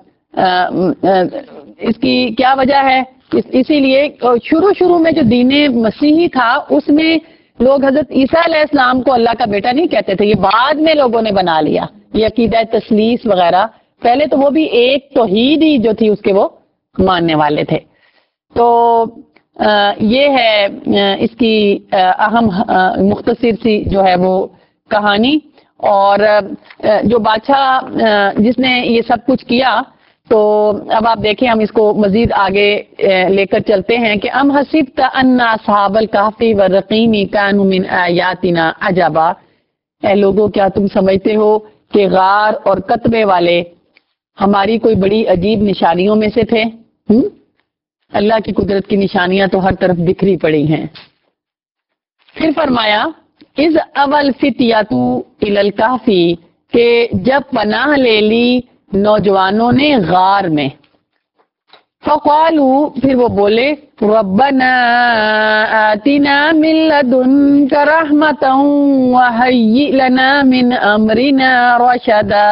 [SPEAKER 2] اس کی کیا وجہ ہے؟ اسی لیے شروع شروع میں جو دین مسیحی تھا اس میں لوگ حضرت عیسیٰ علیہ السلام کو اللہ کا بیٹا نہیں کہتے تھے. یہ بعد میں لوگوں نے بنا لیا یہ عقیدہ تثلیث وغیرہ. پہلے تو وہ بھی ایک توحید ہی جو تھی اس کے وہ ماننے والے تھے. تو یہ ہے اس کی اہم مختصر سی جو ہے وہ کہانی. اور جو بادشاہ جس نے یہ سب کچھ کیا تو اب آپ دیکھیں ہم اس کو مزید آگے لے کر چلتے ہیں کہ ام حسبت ان اصحاب الکہف والرقیم کانوا من آیاتنا عجبا. اے لوگوں کیا تم سمجھتے ہو کہ غار اور قطبے والے ہماری کوئی بڑی عجیب نشانیوں میں سے تھے؟ ہم؟ اللہ کی قدرت کی نشانیاں تو ہر طرف بکھری پڑی ہیں. پھر فرمایا از اول فتیاتو الی الکہف کہ جب پناہ لے لی نوجوانوں نے غار میں. فقالو پھر وہ بولے ربنا آتنا من لدنک رحمتا وہیئ لنا من امرنا رشدا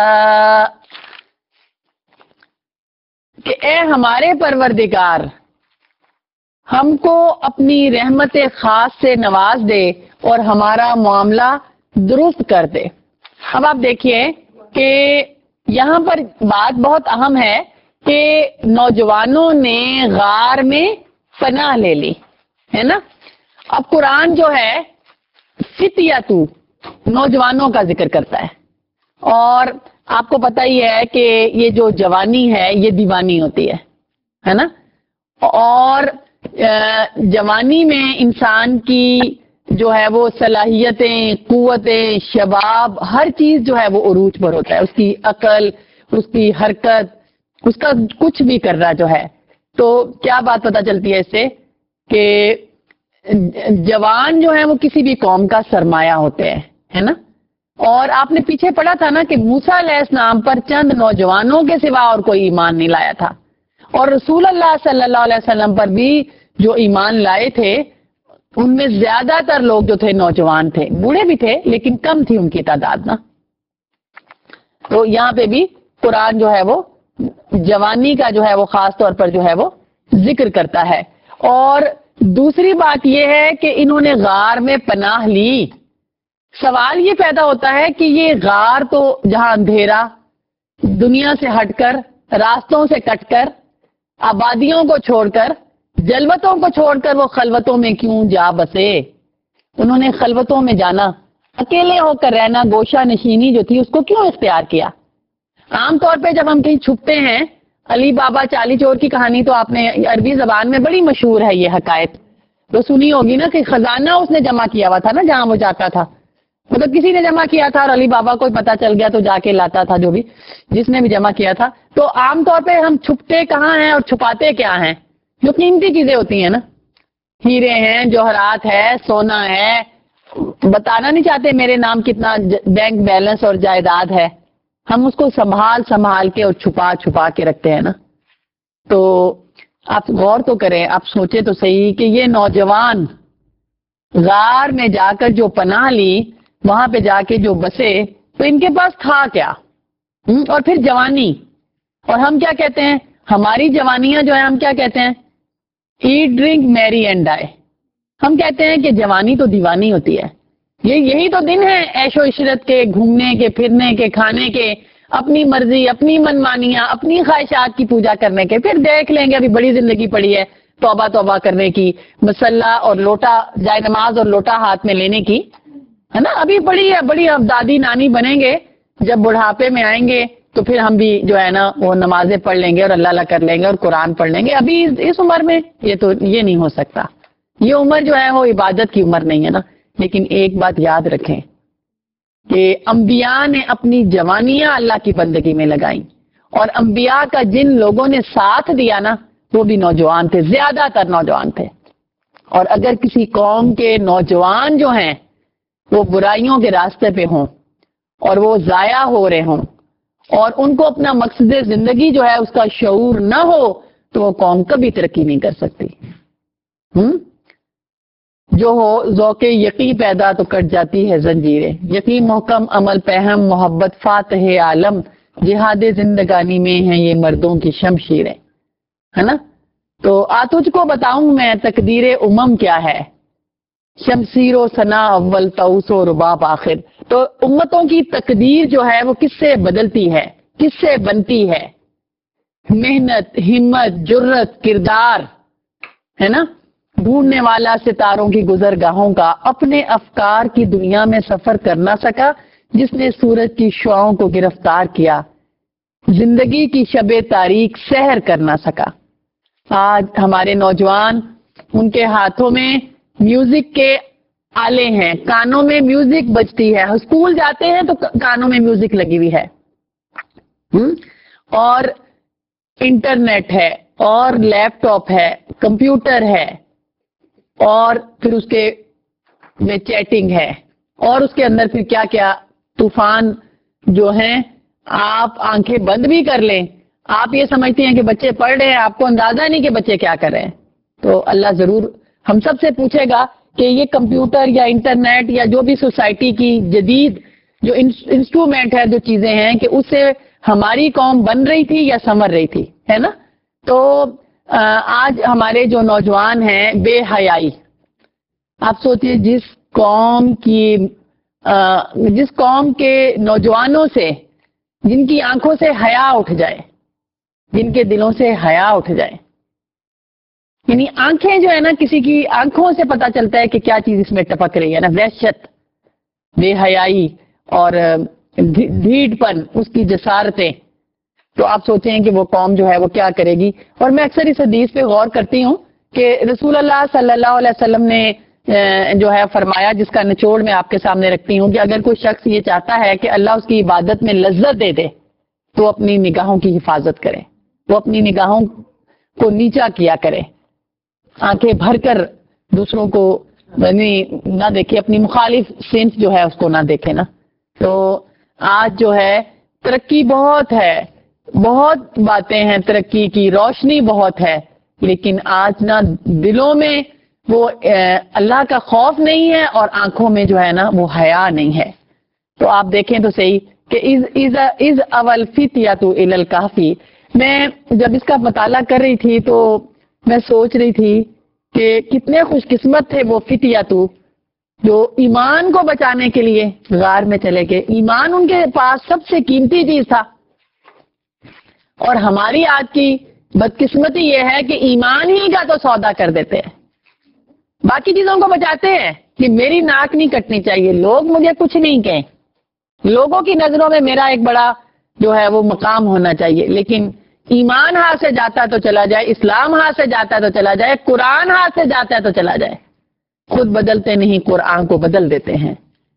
[SPEAKER 2] کہ اے ہمارے پروردگار ہم کو اپنی رحمت خاص سے نواز دے اور ہمارا معاملہ درست کر دے. اب آپ دیکھیے کہ یہاں پر بات بہت اہم ہے کہ نوجوانوں نے غار میں پناہ لے لی ہے نا. اب قرآن جو ہے فتیاتو نوجوانوں کا ذکر کرتا ہے اور آپ کو پتہ ہی ہے کہ یہ جو جوانی ہے یہ دیوانی ہوتی ہے ہے نا. اور جوانی میں انسان کی جو ہے وہ صلاحیتیں قوتیں شباب ہر چیز جو ہے وہ عروج پر ہوتا ہے. اس کی عقل اس کی حرکت اس کا کچھ بھی کرنا جو ہے. تو کیا بات پتہ چلتی ہے اس سے کہ جوان جو ہے وہ کسی بھی قوم کا سرمایہ ہوتے ہیں ہے نا. اور آپ نے پیچھے پڑھا تھا نا کہ موسیٰ علیہ السلام پر چند نوجوانوں کے سوا اور کوئی ایمان نہیں لایا تھا. اور رسول اللہ صلی اللہ علیہ وسلم پر بھی جو ایمان لائے تھے ان میں زیادہ تر لوگ جو تھے نوجوان تھے. بوڑھے بھی تھے لیکن کم تھی ان کی تعداد نا. تو یہاں پہ بھی قرآن جو ہے وہ جوانی کا جو ہے وہ خاص طور پر جو ہے وہ ذکر کرتا ہے. اور دوسری بات یہ ہے کہ انہوں نے غار میں پناہ لی. سوال یہ پیدا ہوتا ہے کہ یہ غار تو جہاں اندھیرا دنیا سے ہٹ کر راستوں سے کٹ کر آبادیوں کو چھوڑ کر جلوتوں کو چھوڑ کر وہ خلوتوں میں کیوں جا بسے. انہوں نے خلوتوں میں جانا اکیلے ہو کر رہنا گوشہ نشینی جو تھی اس کو کیوں اختیار کیا. عام طور پہ جب ہم کہیں چھپتے ہیں علی بابا چالی چور کی کہانی تو آپ نے عربی زبان میں بڑی مشہور ہے یہ حکایت تو سنی ہوگی نا کہ خزانہ اس نے جمع کیا ہوا تھا نا جہاں وہ جاتا تھا. مطلب کسی نے جمع کیا تھا اور علی بابا کو پتا چل گیا تو جا کے لاتا تھا جو بھی جس نے بھی جمع کیا تھا. تو عام طور پہ ہم چھپتے کہاں ہیں اور چھپاتے کیا ہیں؟ جو قیمتی چیزیں ہوتی ہیں نا ہیرے ہیں جوہرات ہے سونا ہے. بتانا نہیں چاہتے میرے نام کتنا بینک بیلنس اور جائیداد ہے. ہم اس کو سنبھال سنبھال کے اور چھپا چھپا کے رکھتے ہیں نا. تو آپ غور تو کریں آپ سوچے تو صحیح کہ یہ نوجوان غار میں جا کر جو پناہ لی وہاں پہ جا کے جو بسے تو ان کے پاس تھا کیا. اور پھر جوانی اور ہم کیا کہتے ہیں ہماری جوانیاں جو ہیں ہم کیا کہتے ہیں eat drink marry and die. ہم کہتے ہیں کہ جوانی تو دیوانی ہوتی ہے. یہ یہی تو دن ہے عیش و عشرت کے گھومنے کے پھرنے کے کھانے کے اپنی مرضی اپنی منمانیاں اپنی خواہشات کی پوجا کرنے کے. پھر دیکھ لیں گے ابھی بڑی زندگی پڑی ہے توبہ توبہ کرنے کی مسلح اور لوٹا جائے نماز اور لوٹا ہاتھ میں لینے کی ہے نا. ابھی بڑی ہے بڑی اب دادی نانی بنیں گے جب بڑھاپے میں آئیں گے تو پھر ہم بھی جو ہے نا وہ نمازیں پڑھ لیں گے اور اللہ اللہ کر لیں گے اور قرآن پڑھ لیں گے. ابھی اس عمر میں یہ تو یہ نہیں ہو سکتا. یہ عمر جو ہے وہ عبادت کی عمر نہیں ہے نا. لیکن ایک بات یاد رکھیں کہ انبیاء نے اپنی جوانیاں اللہ کی بندگی میں لگائیں اور انبیاء کا جن لوگوں نے ساتھ دیا نا وہ بھی نوجوان تھے زیادہ تر نوجوان تھے. اور اگر کسی قوم کے نوجوان جو ہیں وہ برائیوں کے راستے پہ ہوں اور وہ ضائع ہو رہے ہوں اور ان کو اپنا مقصد زندگی جو ہے اس کا شعور نہ ہو تو وہ قوم کبھی ترقی نہیں کر سکتی. ہم جو ہو ذوق یقین پیدا تو کٹ جاتی ہے زنجیریں. یقین محکم عمل پہم محبت فاتح عالم جہاد زندگانی میں ہیں یہ مردوں کی شمشیریں, ہے نا. تو آ تجھ کو بتاؤں میں تقدیر امم کیا ہے, شمشیر و ثنا اول طوس و رباب آخر. تو امتوں کی تقدیر جو ہے وہ کس سے بدلتی ہے, کس سے بنتی ہے؟ محنت, ہمت, جرت, کردار, ہے نا. ڈھونڈنے والا ستاروں کی گزرگاہوں کا اپنے افکار کی دنیا میں سفر کر نہ سکا جس نے سورج کی شعاؤں کو گرفتار کیا, زندگی کی شب تاریک سحر کر نہ سکا. آج ہمارے نوجوان, ان کے ہاتھوں میں میوزک کے آلے ہیں, کانوں میں میوزک بجتی ہے, اسکول جاتے ہیں تو کانوں میں میوزک لگی ہوئی ہے, اور انٹرنیٹ ہے, اور لیپ ٹاپ ہے, کمپیوٹر ہے, اور پھر اس کے میں چیٹنگ ہے, اور اس کے اندر پھر کیا کیا طوفان جو ہیں. آپ آنکھیں بند بھی کر لیں, آپ یہ سمجھتے ہیں کہ بچے پڑھ رہے ہیں, آپ کو اندازہ نہیں کہ بچے کیا کر رہے ہیں. تو اللہ ضرور ہم سب سے پوچھے گا کہ یہ کمپیوٹر یا انٹرنیٹ یا جو بھی سوسائٹی کی جدید جو انسٹرومنٹ ہے, جو چیزیں ہیں, کہ اس سے ہماری قوم بن رہی تھی یا سنور رہی تھی, ہے نا. تو آج ہمارے جو نوجوان ہیں بے حیائی, آپ سوچئے جس قوم کی جس قوم کے نوجوانوں سے, جن کی آنکھوں سے حیا اٹھ جائے, جن کے دلوں سے حیا اٹھ جائے, یعنی آنکھیں جو ہے نا, کسی کی آنکھوں سے پتا چلتا ہے کہ کیا چیز اس میں ٹپک رہی ہے نا, وحشت, بے حیائی اور ڈھیٹ پن, اس کی جسارتیں. تو آپ سوچیں کہ وہ قوم جو ہے وہ کیا کرے گی. اور میں اکثر اس حدیث پہ غور کرتی ہوں کہ رسول اللہ صلی اللہ علیہ وسلم نے جو ہے فرمایا, جس کا نچوڑ میں آپ کے سامنے رکھتی ہوں, کہ اگر کوئی شخص یہ چاہتا ہے کہ اللہ اس کی عبادت میں لذت دے دے تو اپنی نگاہوں کی حفاظت کرے, وہ اپنی نگاہوں کو نیچا کیا کرے, آنکھیں بھر کر دوسروں کو نہ دیکھے, اپنی مخالف سینس جو ہے اس کو نہ دیکھے نا. تو آج جو ہے ترقی بہت ہے, بہت باتیں ہیں ترقی کی, روشنی بہت ہے, لیکن آج نہ دلوں میں وہ اللہ کا خوف نہیں ہے اور آنکھوں میں جو ہے نا وہ حیا نہیں ہے. تو آپ دیکھیں تو صحیح کہ از از اول فتیۃ الی الکہف, میں جب اس کا مطالعہ کر رہی تھی تو میں سوچ رہی تھی کہ کتنے خوش قسمت تھے وہ فتیۃ جو ایمان کو بچانے کے لیے غار میں چلے گئے. ایمان ان کے پاس سب سے قیمتی چیز تھا, اور ہماری آج کی بدقسمتی یہ ہے کہ ایمان ہی کا تو سودا کر دیتے ہیں, باقی چیزوں کو بچاتے ہیں کہ میری ناک نہیں کٹنی چاہیے, لوگ مجھے کچھ نہیں کہیں, لوگوں کی نظروں میں میرا ایک بڑا جو ہے وہ مقام ہونا چاہیے. لیکن ایمان ہاتھ سے جاتا تو چلا جائے, اسلام ہاتھ سے جاتا تو چلا جائے, قرآن ہاتھ سے جاتا ہے تو چلا جائے. خود بدلتے نہیں, قرآن کو بدل دیتے ہیں.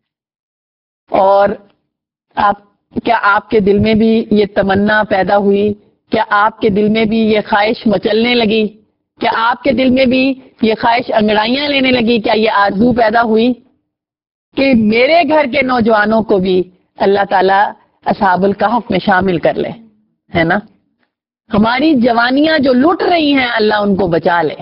[SPEAKER 2] اور آپ کیا آپ کے دل میں بھی یہ تمنا پیدا ہوئی, کیا آپ کے دل میں بھی یہ خواہش مچلنے لگی, کیا آپ کے دل میں بھی یہ خواہش انگڑائیاں لینے لگی, کیا یہ آرزو پیدا ہوئی کہ میرے گھر کے نوجوانوں کو بھی اللہ تعالیٰ اصحاب الکہف میں شامل کر لے, ہے نا. ہماری جوانیاں جو لٹ رہی ہیں اللہ ان کو بچا لے,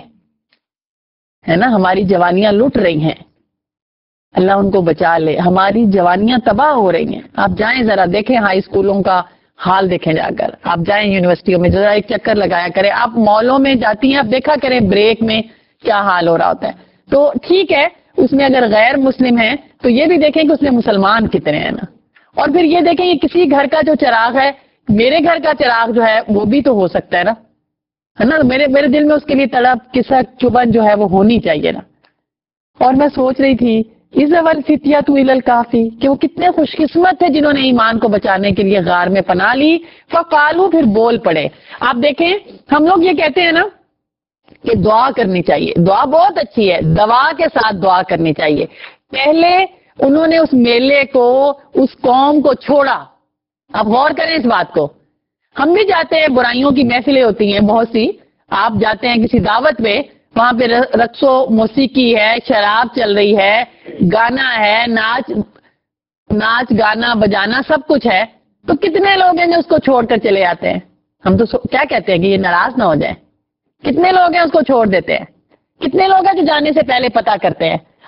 [SPEAKER 2] ہے نا. ہماری جوانیاں لٹ رہی ہیں, اللہ ان کو بچا لے. ہماری جوانیاں تباہ ہو رہی ہیں. آپ جائیں ذرا دیکھیں ہائی اسکولوں کا حال دیکھیں, جا کر آپ جائیں یونیورسٹیوں میں ذرا ایک چکر لگایا کریں, آپ مالوں میں جاتی ہیں آپ دیکھا کریں بریک میں کیا حال ہو رہا ہوتا ہے. تو ٹھیک ہے, اس میں اگر غیر مسلم ہیں تو یہ بھی دیکھیں کہ اس میں مسلمان کتنے ہیں نا, اور پھر یہ دیکھیں یہ کسی گھر کا جو چراغ ہے, میرے گھر کا چراغ جو ہے وہ بھی تو ہو سکتا ہے نا, ہے نا. میرے میرے دل میں اس کے لیے تڑپ کسک چبن جو ہے وہ ہونی چاہیے نا. اور میں سوچ رہی تھی از اول فتیۃ الی الکہف, کہ وہ کتنے خوش قسمت تھے جنہوں نے ایمان کو بچانے کے لیے غار میں پناہ لی. فقالوا, پھر بول پڑے. آپ دیکھیں ہم لوگ یہ کہتے ہیں نا کہ دعا کرنی چاہیے, دعا بہت اچھی ہے, دوا کے ساتھ دعا کرنی چاہیے. پہلے انہوں نے اس میلے کو, اس قوم کو چھوڑا. آپ غور کریں اس بات کو. ہم بھی جاتے ہیں, برائیوں کی محفلیں ہوتی ہیں بہت سی, آپ جاتے ہیں کسی دعوت میں, وہاں پہ رقص و موسیقی ہے, شراب چل رہی ہے, گانا ہے, ناچ ناچ گانا بجانا سب کچھ ہے, تو کتنے لوگ ہیں جو اس کو چھوڑ کر چلے آتے ہیں. ہم تو کیا کہتے ہیں کہ یہ ناراض نہ ہو جائے. کتنے لوگ ہیں اس کو چھوڑ دیتے ہیں, کتنے لوگ ہیں جو جانے سے پہلے پتہ کرتے ہیں.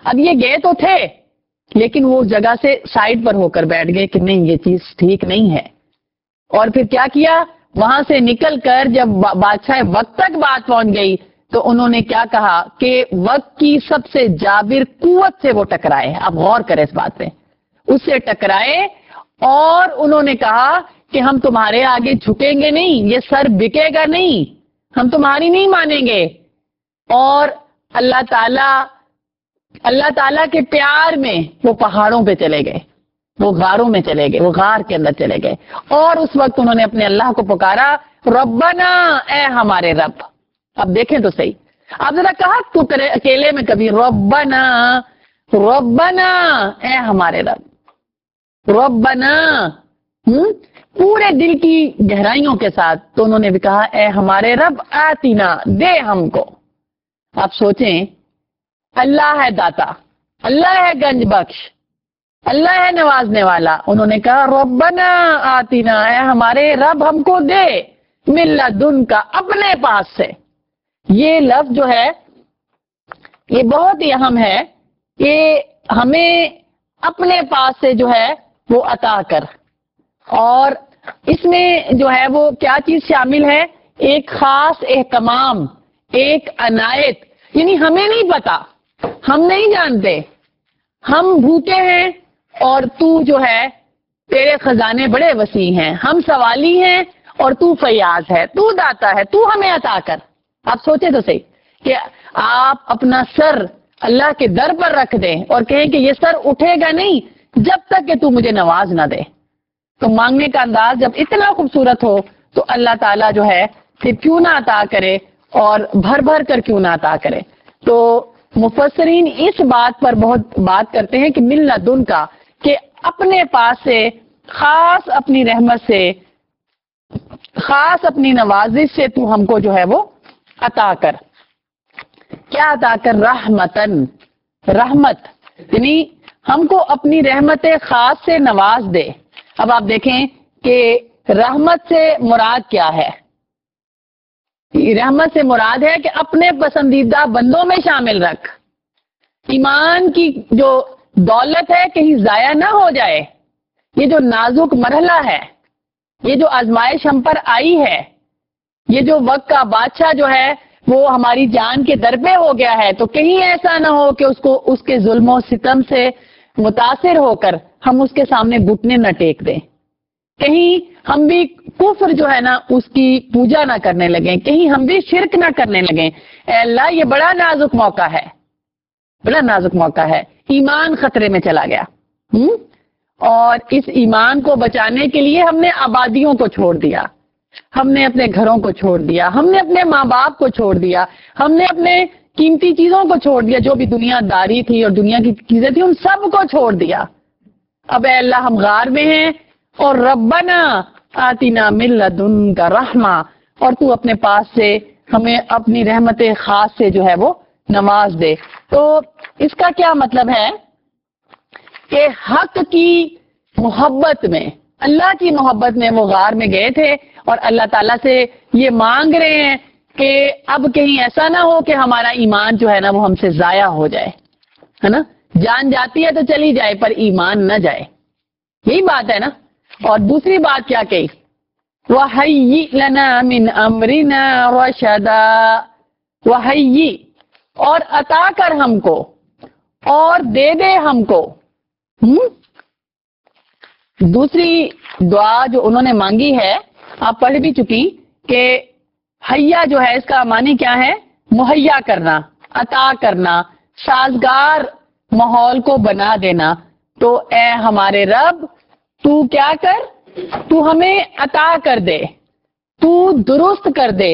[SPEAKER 2] اب یہ گئے تو تھے لیکن وہ جگہ سے سائڈ پر ہو کر بیٹھ گئے کہ نہیں یہ چیز ٹھیک نہیں ہے. اور پھر کیا کیا, وہاں سے نکل کر جب بادشاہ وقت تک بات پہنچ گئی تو انہوں نے کیا کہا کہ وقت کی سب سے جابر قوت سے وہ ٹکرائے. آپ غور کریں اس بات پہ, اس سے ٹکرائے اور انہوں نے کہا کہ ہم تمہارے آگے جھکیں گے نہیں, یہ سر بکے گا نہیں, ہم تمہاری نہیں مانیں گے. اور اللہ تعالی اللہ تعالیٰ کے پیار میں وہ پہاڑوں پہ چلے گئے, وہ غاروں میں چلے گئے, وہ غار کے اندر چلے گئے. اور اس وقت انہوں نے اپنے اللہ کو پکارا, ربنا, اے ہمارے رب. اب دیکھیں تو صحیح, آپ ذرا کہا تو کرے اکیلے میں کبھی ربنا ربنا اے ہمارے رب, ربنا ہم پورے دل کی گہرائیوں کے ساتھ. تو انہوں نے بھی کہا اے ہمارے رب آتینا, دے ہم کو. آپ سوچیں, اللہ ہے داتا, اللہ ہے گنج بخش, اللہ ہے نوازنے والا. انہوں نے کہا ربنا آتینا, اے ہمارے رب ہم کو دے, من لدن کا, اپنے پاس سے. یہ لفظ جو ہے یہ بہت ہی اہم ہے کہ ہمیں اپنے پاس سے جو ہے وہ عطا کر. اور اس میں جو ہے وہ کیا چیز شامل ہے, ایک خاص اہتمام, ایک عنایت. یعنی ہمیں نہیں پتا, ہم نہیں جانتے, ہم بھوکے ہیں اور تو جو ہے تیرے خزانے بڑے وسیع ہیں, ہم سوالی ہیں اور تو فیاض ہے, تو داتا ہے, تو ہمیں عطا کر. آپ سوچیں تو صحیح کہ آپ اپنا سر اللہ کے در پر رکھ دیں اور کہیں کہ یہ سر اٹھے گا نہیں جب تک کہ تو مجھے نواز نہ دے. تو مانگنے کا انداز جب اتنا خوبصورت ہو تو اللہ تعالیٰ جو ہے پھر کیوں نہ عطا کرے, اور بھر بھر کر کیوں نہ عطا کرے. تو مفسرین اس بات پر بہت بات کرتے ہیں کہ من لدن کا, کہ اپنے پاس سے, خاص اپنی رحمت سے, خاص اپنی نوازش سے تو ہم کو جو ہے وہ عطا کر. کیا عطا کر, رحمتن, رحمت, یعنی ہم کو اپنی رحمت خاص سے نواز دے. اب آپ دیکھیں کہ رحمت سے مراد کیا ہے. رحمت سے مراد ہے کہ اپنے پسندیدہ بندوں میں شامل رکھ. ایمان کی جو دولت ہے کہیں ضائع نہ ہو جائے. یہ جو نازک مرحلہ ہے, یہ جو آزمائش ہم پر آئی ہے, یہ جو وقت کا بادشاہ جو ہے وہ ہماری جان کے در پہ ہو گیا ہے, تو کہیں ایسا نہ ہو کہ اس کو اس کے ظلم و ستم سے متاثر ہو کر ہم اس کے سامنے گھٹنے نہ ٹیک دیں. کہیں ہم بھی کفر جو ہے نا اس کی پوجا نہ کرنے لگیں, کہیں ہم بھی شرک نہ کرنے لگیں. اے اللہ, یہ بڑا نازک موقع ہے, بڑا نازک موقع ہے. ایمان خطرے میں چلا گیا, ہم اور اس ایمان کو بچانے کے لیے ہم نے آبادیوں کو چھوڑ دیا, ہم نے اپنے گھروں کو چھوڑ دیا, ہم نے اپنے ماں باپ کو چھوڑ دیا, ہم نے اپنے قیمتی چیزوں کو چھوڑ دیا, جو بھی دنیا داری تھی اور دنیا کی چیزیں تھیں ان سب کو چھوڑ دیا. اب اے اللہ ہم غار میں ہیں, اور ربنا آتینا من لدنک رحمہ, اور تو اپنے پاس سے ہمیں اپنی رحمت خاص سے جو ہے وہ نواز دے. تو اس کا کیا مطلب ہے کہ حق کی محبت میں, اللہ کی محبت میں وہ غار میں گئے تھے اور اللہ تعالیٰ سے یہ مانگ رہے ہیں کہ اب کہیں ایسا نہ ہو کہ ہمارا ایمان جو ہے نا وہ ہم سے ضائع ہو جائے, ہے نا. جان جاتی ہے تو چلی جائے پر ایمان نہ جائے, یہی بات ہے نا. اور دوسری بات کیا کہی, وَحَيِّئْ لَنَا مِنْ أَمْرِنَا رَشَدًا, وَحَيِّئْ, اور عطا کر ہم کو, اور دے دے ہم کو. ہم دوسری دعا جو انہوں نے مانگی ہے آپ پڑھ بھی چکی کہ حیا جو ہے اس کا معنی کیا ہے, مہیا کرنا, عطا کرنا, سازگار ماحول کو بنا دینا. تو اے ہمارے رب تو کیا کر, تو ہمیں عطا کر دے, تو درست کر دے,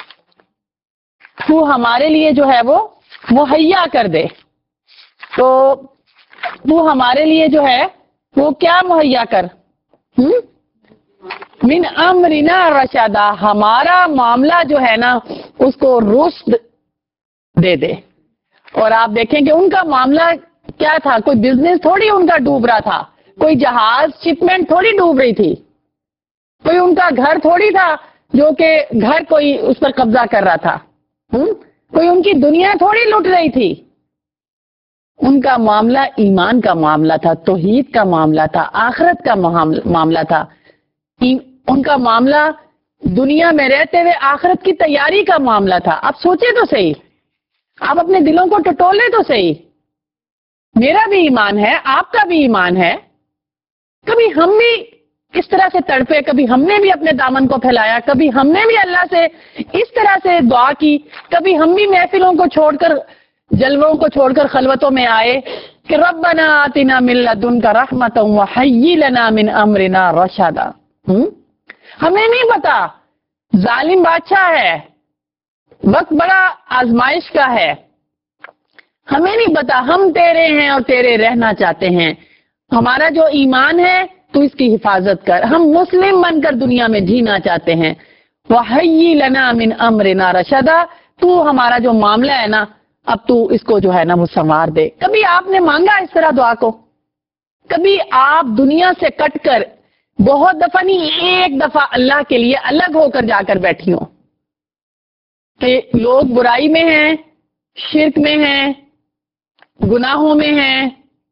[SPEAKER 2] تو ہمارے لیے جو ہے وہ مہیا کر دے. تو تو ہمارے لیے جو ہے وہ کیا مہیا کر, ہم من امرنا رشدا, ہمارا معاملہ جو ہے نا اس کو رشد دے دے. اور آپ دیکھیں کہ ان کا معاملہ کیا تھا, کوئی بزنس تھوڑی ان کا ڈوب رہا تھا, کوئی جہاز شپمنٹ تھوڑی ڈوب رہی تھی, کوئی ان کا گھر تھوڑی تھا جو کہ گھر کوئی اس پر قبضہ کر رہا تھا, ہم کوئی ان کی دنیا تھوڑی لٹ رہی تھی. ان کا معاملہ ایمان کا معاملہ تھا، توحید کا معاملہ تھا، آخرت کا معاملہ تھا، ان کا معاملہ دنیا میں رہتے ہوئے آخرت کی تیاری کا معاملہ تھا. آپ سوچیں تو صحیح، آپ اپنے دلوں کو ٹٹولے تو صحیح. میرا بھی ایمان ہے، آپ کا بھی ایمان ہے. کبھی ہم بھی اس طرح سے تڑپے، کبھی ہم نے بھی اپنے دامن کو پھیلایا، کبھی ہم نے بھی اللہ سے اس طرح سے دعا کی، کبھی ہم بھی محفلوں کو چھوڑ کر، جلووں کو چھوڑ کر خلوتوں میں آئے کہ ربنا آتنا من لدنک رحمتا وہیئ لنا من امرنا رشدا. ہمیں نہیں پتا، ظالم بادشاہ ہے، وقت بڑا آزمائش کا ہے، ہمیں نہیں پتا، ہم تیرے ہیں اور تیرے رہنا چاہتے ہیں. ہمارا جو ایمان ہے تو اس کی حفاظت کر، ہم مسلم بن کر دنیا میں جینا چاہتے ہیں. وَحَيِّ لَنَا مِنْ أَمْرِنَا رَشَدًا، تو ہمارا جو معاملہ ہے نا، اب تو اس کو جو ہے نا وہ سنوار دے. کبھی آپ نے مانگا اس طرح دعا کو؟ کبھی آپ دنیا سے کٹ کر بہت دفعہ نہیں، ایک دفعہ اللہ کے لیے الگ ہو کر جا کر بیٹھی ہوں کہ لوگ برائی میں ہیں، شرک میں ہیں، گناہوں میں ہیں،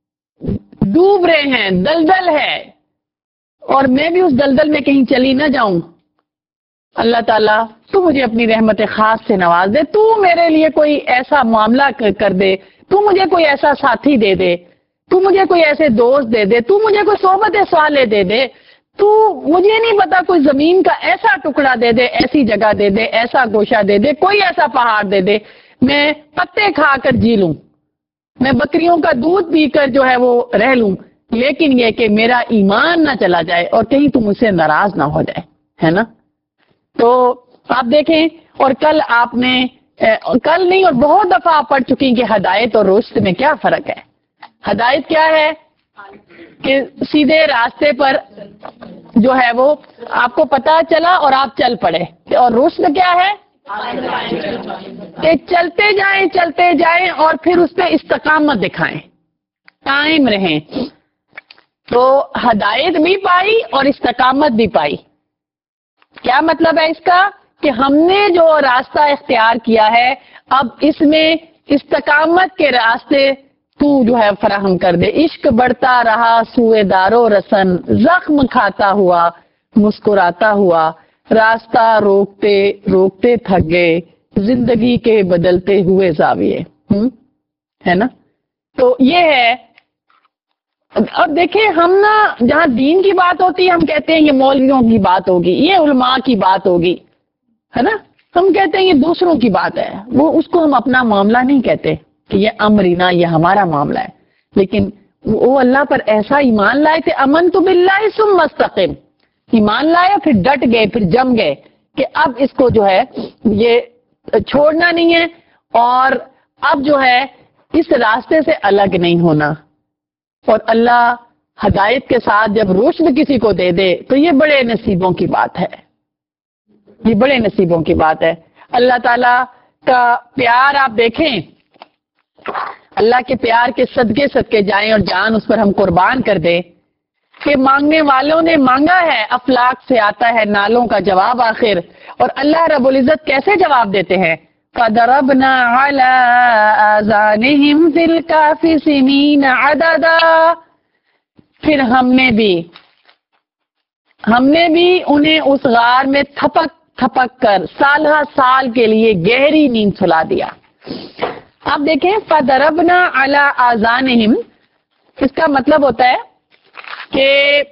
[SPEAKER 2] ڈوب رہے ہیں، دلدل ہے، اور میں بھی اس دلدل میں کہیں چلی نہ جاؤں. اللہ تعالیٰ تو مجھے اپنی رحمت خاص سے نواز دے، تو میرے لیے کوئی ایسا معاملہ کر دے، تو مجھے کوئی ایسا ساتھی دے دے، تو مجھے کوئی ایسے دوست دے دے، تو مجھے کوئی صحبت صالح دے دے، تو مجھے نہیں پتا کوئی زمین کا ایسا ٹکڑا دے دے، ایسی جگہ دے دے، ایسا گوشہ دے دے، کوئی ایسا پہاڑ دے دے، میں پتے کھا کر جی لوں، میں بکریوں کا دودھ پی کر جو ہے وہ رہ لوں، لیکن یہ کہ میرا ایمان نہ چلا جائے اور کہیں تم مجھ سے ناراض نہ ہو جائے، ہے نا. تو آپ دیکھیں، اور کل آپ نے کل نہیں اور بہت دفعہ آپ پڑھ چکی کہ ہدایت اور رشد میں کیا فرق ہے. ہدایت کیا ہے کہ سیدھے راستے پر جو ہے وہ آپ کو پتہ چلا اور آپ چل پڑے، اور رشد کیا ہے کہ چلتے جائیں چلتے جائیں اور پھر اس پہ استقامت دکھائیں، قائم رہیں. تو ہدایت بھی پائی اور استقامت بھی پائی. کیا مطلب ہے اس کا؟ کہ ہم نے جو راستہ اختیار کیا ہے اب اس میں استقامت کے راستے تو جو ہے فراہم کر دے. عشق بڑھتا رہا سوئے دارو رسن، زخم کھاتا ہوا مسکراتا ہوا، راستہ روکتے روکتے تھک گئے، زندگی کے بدلتے ہوئے زاویے. ہے نا. تو یہ ہے. اب دیکھیں ہم نا جہاں دین کی بات ہوتی ہے ہم کہتے ہیں یہ مولویوں کی بات ہوگی، یہ علماء کی بات ہوگی، ہے نا. ہم کہتے ہیں یہ دوسروں کی بات ہے، وہ اس کو ہم اپنا معاملہ نہیں کہتے کہ یہ امرنا، یہ ہمارا معاملہ ہے. لیکن وہ اللہ پر ایسا ایمان لائے تھے، امنت باللہ ثم استقم، ایمان لائے پھر ڈٹ گئے، پھر جم گئے کہ اب اس کو جو ہے یہ چھوڑنا نہیں ہے اور اب جو ہے اس راستے سے الگ نہیں ہونا. اور اللہ ہدایت کے ساتھ جب رشد کسی کو دے دے تو یہ بڑے نصیبوں کی بات ہے، یہ بڑے نصیبوں کی بات ہے. اللہ تعالیٰ کا پیار آپ دیکھیں، اللہ کے پیار کے صدقے صدقے جائیں اور جان اس پر ہم قربان کر دیں کہ مانگنے والوں نے مانگا ہے، افلاک سے آتا ہے نالوں کا جواب آخر. اور اللہ رب العزت کیسے جواب دیتے ہیں؟ فَضَرَبْنَا عَلَىٰ آذَانِهِمْ فِي الْكَهْفِ سِنِينَ عَدَدًا، پھر ہم نے بھی ہم نے بھی انہیں اس غار میں تھپک تھپک کر سالہ سال کے لیے گہری نیند سلا دیا. آپ دیکھیں فَضَرَبْنَا عَلَىٰ آذَانِهِمْ، اس کا مطلب ہوتا ہے کہ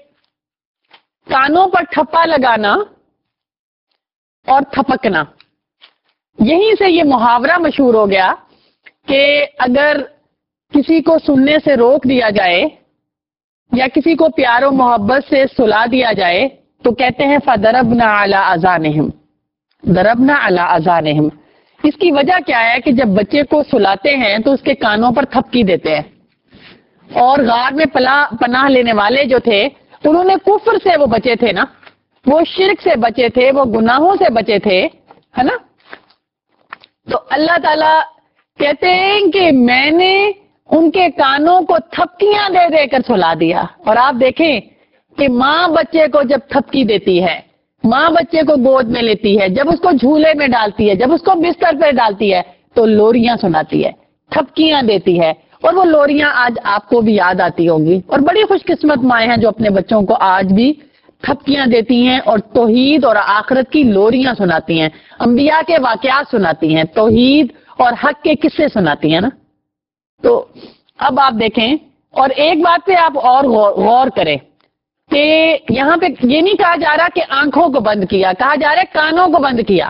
[SPEAKER 2] کانوں پر ٹھپا لگانا اور تھپکنا. یہیں سے یہ محاورہ مشہور ہو گیا کہ اگر کسی کو سننے سے روک دیا جائے یا کسی کو پیار و محبت سے سلا دیا جائے تو کہتے ہیں فَضَرَبْنَا عَلَىٰ آذَانِهِمْ، ضربنا عَلَىٰ آذَانِهِمْ. اس کی وجہ کیا ہے کہ جب بچے کو سلاتے ہیں تو اس کے کانوں پر تھپکی دیتے ہیں. اور غار میں پناہ لینے والے جو تھے انہوں نے کفر سے وہ بچے تھے نا، وہ شرک سے بچے تھے، وہ گناہوں سے بچے تھے، ہے نا. تو اللہ تعالیٰ کہتے ہیں کہ میں نے ان کے کانوں کو تھپکیاں دے دے کر سلا دیا. اور آپ دیکھیں کہ ماں بچے کو جب تھپکی دیتی ہے، ماں بچے کو گود میں لیتی ہے، جب اس کو جھولے میں ڈالتی ہے، جب اس کو بستر پہ ڈالتی ہے تو لوریاں سناتی ہے، تھپکیاں دیتی ہے. اور وہ لوریاں آج آپ کو بھی یاد آتی ہوں گی. اور بڑی خوش قسمت مائیں ہیں جو اپنے بچوں کو آج بھی تھپکیاں دیتی ہیں اور توحید اور آخرت کی لوریاں سناتی ہیں, انبیاء کے واقعات سناتی ہیں, توحید اور حق کے قصے سناتی ہیں نا. تو اب آپ دیکھیں, اور ایک بات پہ آپ اور غور کریں کہ یہاں پہ یہ نہیں کہا جا رہا کہ آنکھوں کو بند کیا, کہا جا رہا ہے کانوں کو بند کیا.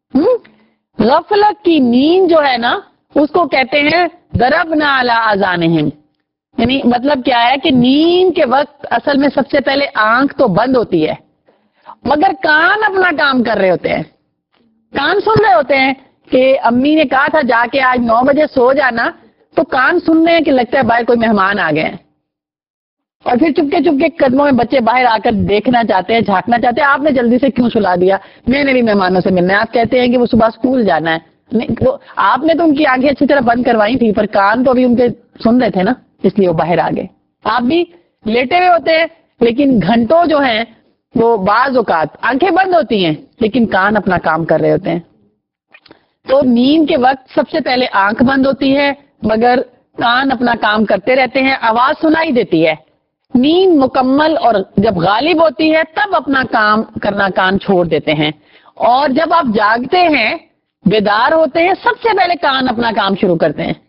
[SPEAKER 2] غفلت کی نیند جو ہے نا اس کو کہتے ہیں ضربنا علی آذانہم, یعنی مطلب کیا ہے کہ نیند کے وقت اصل میں سب سے پہلے آنکھ تو بند ہوتی ہے مگر کان اپنا کام کر رہے ہوتے ہیں, کان سن رہے ہوتے ہیں کہ امی نے کہا تھا جا کے آج نو بجے سو جانا, تو کان سن رہے ہیں کہ لگتا ہے باہر کوئی مہمان آ گئے ہیں, اور پھر چپکے چپکے قدموں میں بچے باہر آ کر دیکھنا چاہتے ہیں, جھانکنا چاہتے ہیں آپ نے جلدی سے کیوں سلا دیا, میں نے بھی مہمانوں سے ملنا ہے. آپ کہتے ہیں کہ وہ صبح اسکول جانا ہے, نہیں وہ آپ نے تو ان کی آنکھیں اچھی طرح بند کروائی تھی پر کان تو ابھی ان کے سن رہے تھے نا, اس لیے وہ باہر آ گئے. آپ بھی لیٹے ہوئے ہوتے ہیں لیکن گھنٹوں جو ہیں وہ بعض اوقات آنکھیں بند ہوتی ہیں لیکن کان اپنا کام کر رہے ہوتے ہیں. تو نیند کے وقت سب سے پہلے آنکھ بند ہوتی ہے مگر کان اپنا کام کرتے رہتے ہیں, آواز سنائی دیتی ہے. نیند مکمل اور جب غالب ہوتی ہے تب اپنا کام کرنا کان چھوڑ دیتے ہیں, اور جب آپ جاگتے ہیں بیدار ہوتے ہیں سب سے پہلے کان اپنا کام شروع کرتے ہیں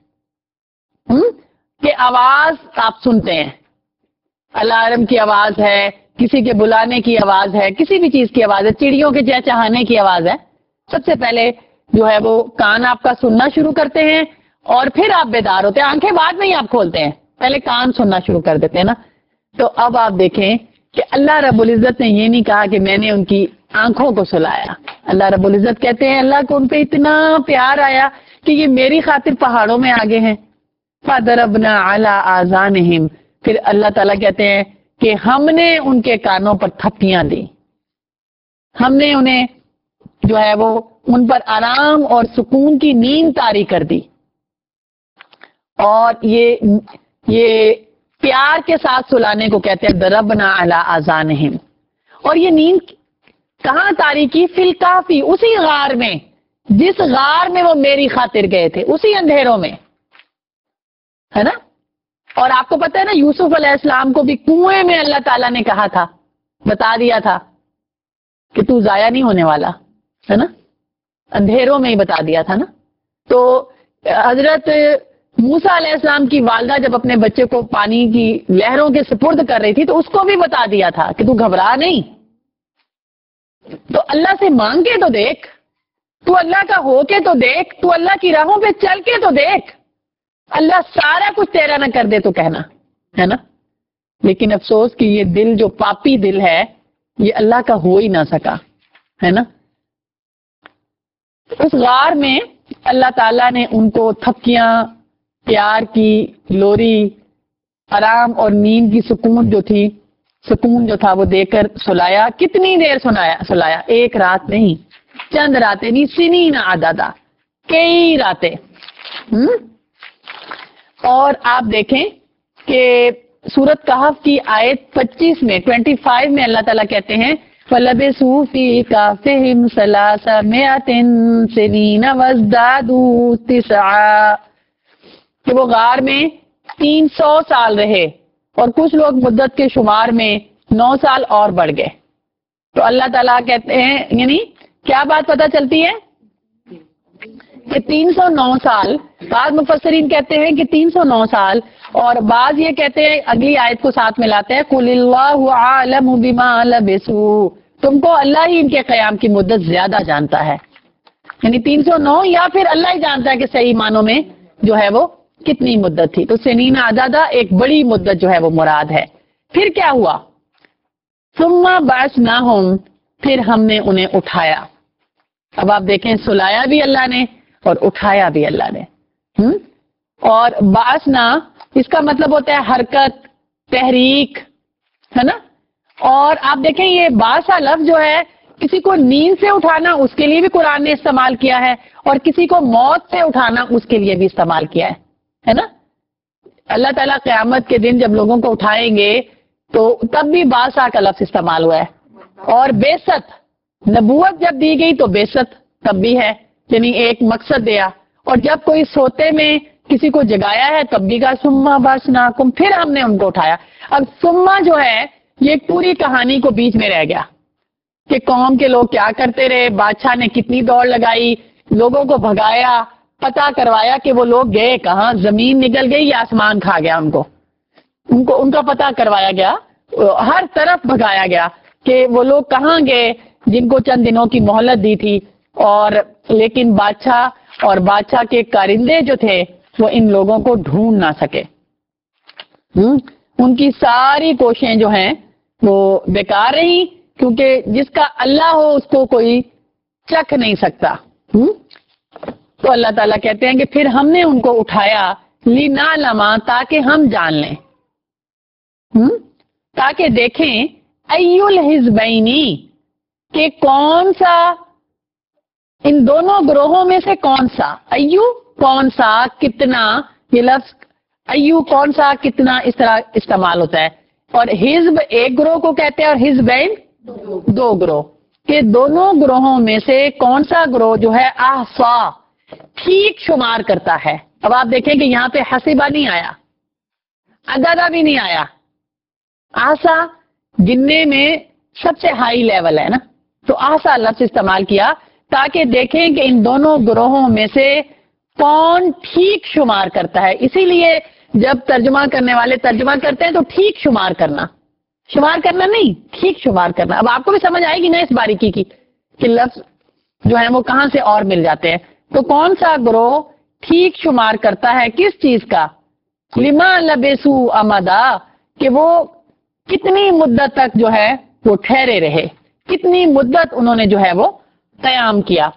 [SPEAKER 2] کہ آواز آپ سنتے ہیں, الارم کی آواز ہے, کسی کے بلانے کی آواز ہے, کسی بھی چیز کی آواز ہے, چڑیوں کے چہچہانے کی آواز ہے, سب سے پہلے جو ہے وہ کان آپ کا سننا شروع کرتے ہیں اور پھر آپ بیدار ہوتے ہیں. آنکھیں بعد میں ہی آپ کھولتے ہیں, پہلے کان سننا شروع کر دیتے ہیں نا. تو اب آپ دیکھیں کہ اللہ رب العزت نے یہ نہیں کہا کہ میں نے ان کی آنکھوں کو سلایا. اللہ رب العزت کہتے ہیں اللہ کو ان پہ اتنا پیار آیا کہ یہ میری خاطر پہاڑوں میں آگے ہیں. فَضَرَبْنَا عَلَىٰ آذَانِهِمْ, پھر اللہ تعالیٰ کہتے ہیں کہ ہم نے ان کے کانوں پر تھپکیاں دی, ہم نے انہیں جو ہے وہ ان پر آرام اور سکون کی نیند طاری کر دی. اور یہ یہ پیار کے ساتھ سلانے کو کہتے ہیں ضربنا علی آذانہم. اور یہ نیند کہاں طاری کی؟ فی الکہفی, اسی غار میں جس غار میں وہ میری خاطر گئے تھے, اسی اندھیروں میں, ہے نا. اور آپ کو پتہ ہے نا یوسف علیہ السلام کو بھی کنویں میں اللہ تعالیٰ نے کہا تھا, بتا دیا تھا کہ تو ضائع نہیں ہونے والا, ہے نا, اندھیروں میں ہی بتا دیا تھا نا. تو حضرت موسیٰ علیہ السلام کی والدہ جب اپنے بچے کو پانی کی لہروں کے سپرد کر رہی تھی تو اس کو بھی بتا دیا تھا کہ تو گھبرا نہیں, تو اللہ سے مانگ کے تو دیکھ, تو اللہ کا ہو کے تو دیکھ, تو اللہ کی راہوں پہ چل کے تو دیکھ, اللہ سارا کچھ تیرا نہ کر دے تو کہنا, ہے نا. لیکن افسوس کہ یہ دل جو پاپی دل ہے یہ اللہ کا ہو ہی نہ سکا, ہے نا. اس غار میں اللہ تعالیٰ نے ان کو تھپکیاں, پیار کی لوری, آرام اور نیند کی سکون جو تھی سکون جو تھا وہ دے کر سلایا. کتنی دیر سنایا سلایا؟ ایک رات نہیں, چند راتیں نہیں, سنین عددا, کئی راتیں. ہم اور آپ دیکھیں کہ سورۃ کہف کی آیت پچیس میں پچیس میں اللہ تعالیٰ کہتے ہیں فَلَبِثُوا فِي كَهْفِهِمْ ثَلَاثَمِائَةٍ سِنِينَ وَازْدَادُوا تِسْعًا, کہ وہ غار میں تین سو سال رہے اور کچھ لوگ مدت کے شمار میں نو سال اور بڑھ گئے. تو اللہ تعالیٰ کہتے ہیں, یعنی کیا بات پتہ چلتی ہے کہ تین سو نو سال, بعض مفسرین کہتے ہیں کہ تین سو نو سال, اور بعض یہ کہتے ہیں اگلی آیت کو ساتھ ملاتے ہیں قُلِ اللَّهُ عَالَمُ بِمَا لَبِثُوا, تم کو اللہ ہی ان کے قیام کی مدت زیادہ جانتا ہے. یعنی تین سو نو یا پھر اللہ ہی جانتا ہے کہ صحیح معنوں میں جو ہے وہ کتنی مدت تھی. تو سنین عددا ایک بڑی مدت جو ہے وہ مراد ہے. پھر کیا ہوا؟ ثم بعثناہم, پھر ہم نے انہیں اٹھایا. اب آپ دیکھیں سلایا بھی اللہ نے اور اٹھایا بھی اللہ نے. ہم اور بعثنا اس کا مطلب ہوتا ہے حرکت, تحریک, ہے نا. اور آپ دیکھیں یہ بعثا لفظ جو ہے کسی کو نیند سے اٹھانا اس کے لیے بھی قرآن نے استعمال کیا ہے, اور کسی کو موت سے اٹھانا اس کے لیے بھی استعمال کیا ہے, ہے نا. اللہ تعالیٰ قیامت کے دن جب لوگوں کو اٹھائیں گے تو تب بھی بعثا کا لفظ استعمال ہوا ہے. اور بیست, نبوت جب دی گئی تو بیست تب بھی ہے, یعنی ایک مقصد دیا. اور جب کوئی سوتے میں کسی کو جگایا ہے تب بھی کہا سما باسناکم، پھر ہم نے ان کو اٹھایا. اب سما جو ہے یہ ایک پوری کہانی کو بیچ میں رہ گیا کہ قوم کے لوگ کیا کرتے رہے، بادشاہ نے کتنی دوڑ لگائی، لوگوں کو بھگایا، پتا کروایا کہ وہ لوگ گئے کہاں، زمین نکل گئی یا آسمان کھا گیا ان کو ان کو ان کا پتا کروایا گیا، ہر طرف بھگایا گیا کہ وہ لوگ کہاں گئے جن کو چند دنوں کی مہلت دی تھی. اور لیکن بادشاہ اور بادشاہ کے کارندے جو تھے وہ ان لوگوں کو ڈھونڈ نہ سکے. ان کی ساری کوششیں جو ہیں وہ بیکار رہی، کیونکہ جس کا اللہ ہو اس کو کوئی چکھ نہیں سکتا. تو اللہ تعالیٰ کہتے ہیں کہ پھر ہم نے ان کو اٹھایا لِنَعْلَمَ، تاکہ ہم جان لیں، تاکہ دیکھیں اَيُّ الْحِزْبَيْنِ، کہ کون سا ان دونوں گروہوں میں سے کون سا، ایو کون سا، کتنا، یہ لفظ ایو کون سا کتنا اس طرح استعمال ہوتا ہے. اور حزب ایک گروہ کو کہتے ہیں اور حزبین دو گروہ، کہ دونوں گروہوں میں سے کون سا گروہ جو ہے احصا ٹھیک شمار کرتا ہے. اب آپ دیکھیں کہ یہاں پہ حسیبہ نہیں آیا، عددہ بھی نہیں آیا. احصا گننے میں سب سے ہائی لیول ہے نا، تو احصا لفظ استعمال کیا تاکہ دیکھیں کہ ان دونوں گروہوں میں سے کون ٹھیک شمار کرتا ہے. اسی لیے جب ترجمہ کرنے والے ترجمہ کرتے ہیں تو ٹھیک شمار کرنا، شمار کرنا نہیں، ٹھیک شمار کرنا. اب آپ کو بھی سمجھ آئے گی نا اس باریکی کی کہ لفظ جو ہے وہ کہاں سے اور مل جاتے ہیں. تو کون سا گروہ ٹھیک شمار کرتا ہے کس چیز کا، لما لبسو امدا، کہ وہ کتنی مدت تک جو ہے وہ ٹھہرے رہے، کتنی مدت انہوں نے جو ہے وہ قیام کیا.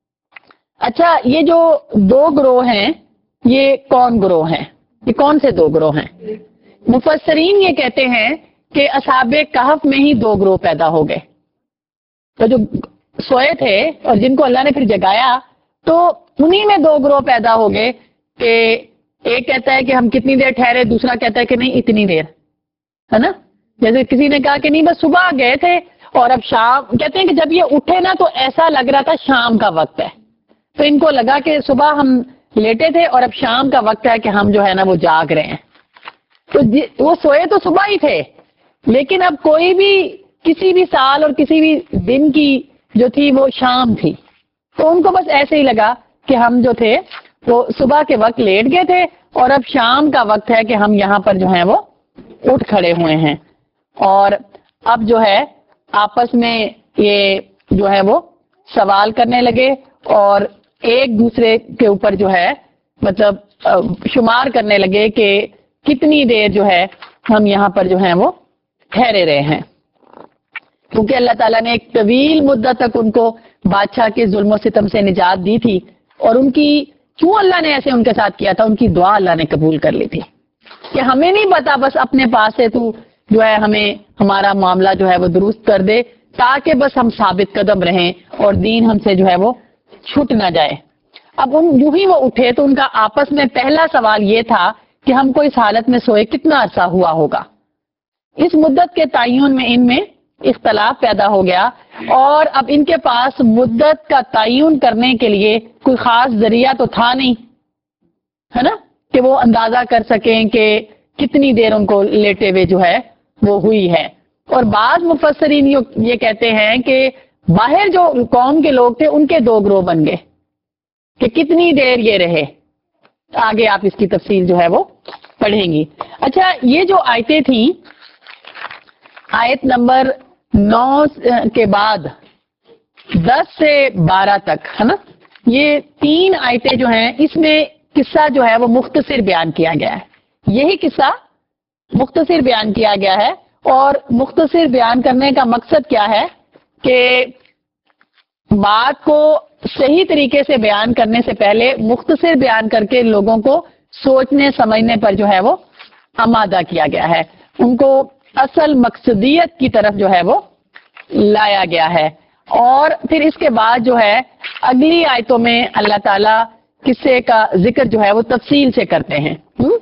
[SPEAKER 2] اچھا، یہ جو دو گروہ ہیں یہ کون گروہ ہیں، یہ کون سے دو گروہ ہیں؟ مفسرین یہ کہتے ہیں کہ اصحاب کہف میں ہی دو گروہ پیدا ہو گئے. تو جو سوئے تھے اور جن کو اللہ نے پھر جگایا تو انہی میں دو گروہ پیدا ہو گئے کہ ایک کہتا ہے کہ ہم کتنی دیر ٹھہرے، دوسرا کہتا ہے کہ نہیں اتنی دیر، ہے نا. جیسے کسی نے کہا کہ نہیں بس صبح گئے تھے اور اب شام، کہتے ہیں کہ جب یہ اٹھے نا تو ایسا لگ رہا تھا شام کا وقت ہے، تو ان کو لگا کہ صبح ہم لیٹے تھے اور اب شام کا وقت ہے کہ ہم جو ہے نا وہ جاگ رہے ہیں. تو وہ سوئے تو صبح ہی تھے، لیکن اب کوئی بھی کسی بھی سال اور کسی بھی دن کی جو تھی وہ شام تھی، تو ان کو بس ایسے ہی لگا کہ ہم جو تھے وہ صبح کے وقت لیٹ گئے تھے اور اب شام کا وقت ہے کہ ہم یہاں پر جو ہے وہ اٹھ کھڑے ہوئے ہیں. اور اب جو ہے آپس میں یہ جو ہے وہ سوال کرنے لگے اور ایک دوسرے کے اوپر جو ہے مطلب شمار کرنے لگے کہ کتنی دیر جو ہے ہم یہاں پر جو ہے وہ ٹھہرے رہے ہیں. کیونکہ اللہ تعالیٰ نے ایک طویل مدت تک ان کو بادشاہ کے ظلم و ستم سے نجات دی تھی، اور ان کی کیوں اللہ نے ایسے ان کے ساتھ کیا تھا، ان کی دعا اللہ نے قبول کر لی تھی کہ ہمیں نہیں پتا، بس اپنے پاس سے تو جو ہے ہمیں ہمارا معاملہ جو ہے وہ درست کر دے تاکہ بس ہم ثابت قدم رہیں اور دین ہم سے جو ہے وہ چھوٹ نہ جائے. اب ان یوں ہی وہ اٹھے تو ان کا آپس میں پہلا سوال یہ تھا کہ ہم کو اس حالت میں سوئے کتنا عرصہ ہوا ہوگا. اس مدت کے تعین میں ان میں اختلاف پیدا ہو گیا، اور اب ان کے پاس مدت کا تعین کرنے کے لیے کوئی خاص ذریعہ تو تھا نہیں، ہے نا، کہ وہ اندازہ کر سکیں کہ کتنی دیر ان کو لیٹے ہوئے جو ہے وہ ہوئی ہے. اور بعض مفسرین یہ کہتے ہیں کہ باہر جو قوم کے لوگ تھے ان کے دو گروہ بن گئے کہ کتنی دیر یہ رہے. آگے آپ اس کی تفصیل جو ہے وہ پڑھیں گی. اچھا، یہ جو آیتیں تھیں، آیت نمبر نو کے بعد دس سے بارہ تک، ہے نا، یہ تین آیتیں جو ہیں اس میں قصہ جو ہے وہ مختصر بیان کیا گیا ہے. یہی قصہ مختصر بیان کیا گیا ہے، اور مختصر بیان کرنے کا مقصد کیا ہے کہ بات کو صحیح طریقے سے بیان کرنے سے پہلے مختصر بیان کر کے لوگوں کو سوچنے سمجھنے پر جو ہے وہ آمادہ کیا گیا ہے، ان کو اصل مقصدیت کی طرف جو ہے وہ لایا گیا ہے. اور پھر اس کے بعد جو ہے اگلی آیتوں میں اللہ تعالیٰ قصے کا ذکر جو ہے وہ تفصیل سے کرتے ہیں.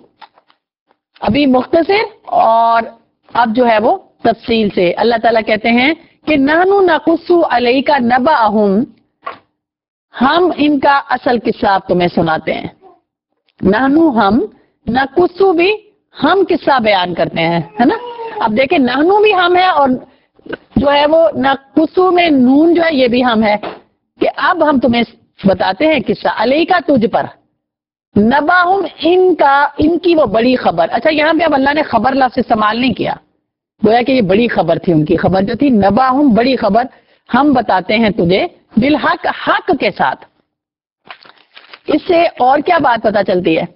[SPEAKER 2] ابھی مختصر اور اب جو ہے وہ تفصیل سے. اللہ تعالیٰ کہتے ہیں کہ نحنو نقص علیک نبأہم، ہم ان کا اصل قصہ آپ تمہیں سناتے ہیں. نحنو ہم، نقصو بھی ہم قصہ بیان کرتے ہیں، ہے نا. اب دیکھیں نحنو بھی ہم ہے اور جو ہے وہ نقصو میں نون جو ہے یہ بھی ہم ہے کہ اب ہم تمہیں بتاتے ہیں قصہ علیہ کا تجھ پر، نباہم ان کا ان کی وہ بڑی خبر. اچھا یہاں پہ اب اللہ نے خبر لفظ استعمال نہیں کیا، گویا کہ یہ بڑی خبر تھی، ان کی خبر جو تھی نباہم بڑی خبر، ہم بتاتے ہیں تجھے بالحق حق کے ساتھ. اس سے اور کیا بات پتہ چلتی ہے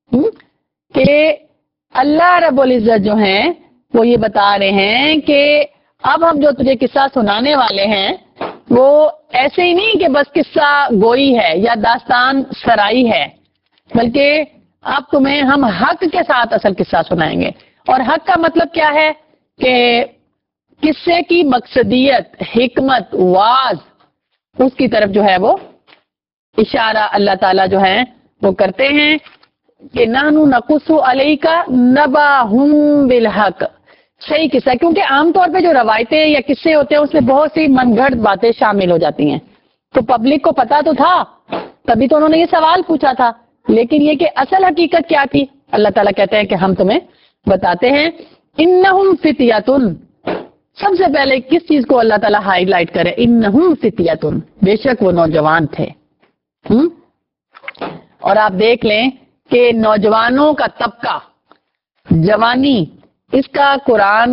[SPEAKER 2] کہ اللہ رب العزت جو ہیں وہ یہ بتا رہے ہیں کہ اب ہم جو تجھے قصہ سنانے والے ہیں وہ ایسے ہی نہیں کہ بس قصہ گوئی ہے یا داستان سرائی ہے، بلکہ اب تمہیں ہم حق کے ساتھ اصل قصہ سنائیں گے. اور حق کا مطلب کیا ہے کہ قصے کی مقصدیت، حکمت، واز، اس کی طرف جو ہے وہ اشارہ اللہ تعالیٰ جو ہے وہ کرتے ہیں کہ نحنو نقص علیک نباہم بالحق، صحیح قصہ. کیونکہ عام طور پہ جو روایتیں یا قصے ہوتے ہیں اس میں بہت سی من گھڑت باتیں شامل ہو جاتی ہیں، تو پبلک کو پتا تو تھا تبھی تو انہوں نے یہ سوال پوچھا تھا، لیکن یہ کہ اصل حقیقت کیا تھی اللہ تعالیٰ کہتے ہیں کہ ہم تمہیں بتاتے ہیں. انہم فتیتن، سب سے پہلے کس چیز کو اللہ تعالیٰ ہائی لائٹ کرے؟ انہم فتیتن، بے شک وہ نوجوان تھے. ہم؟ اور آپ دیکھ لیں کہ نوجوانوں کا طبقہ، جوانی، اس کا قرآن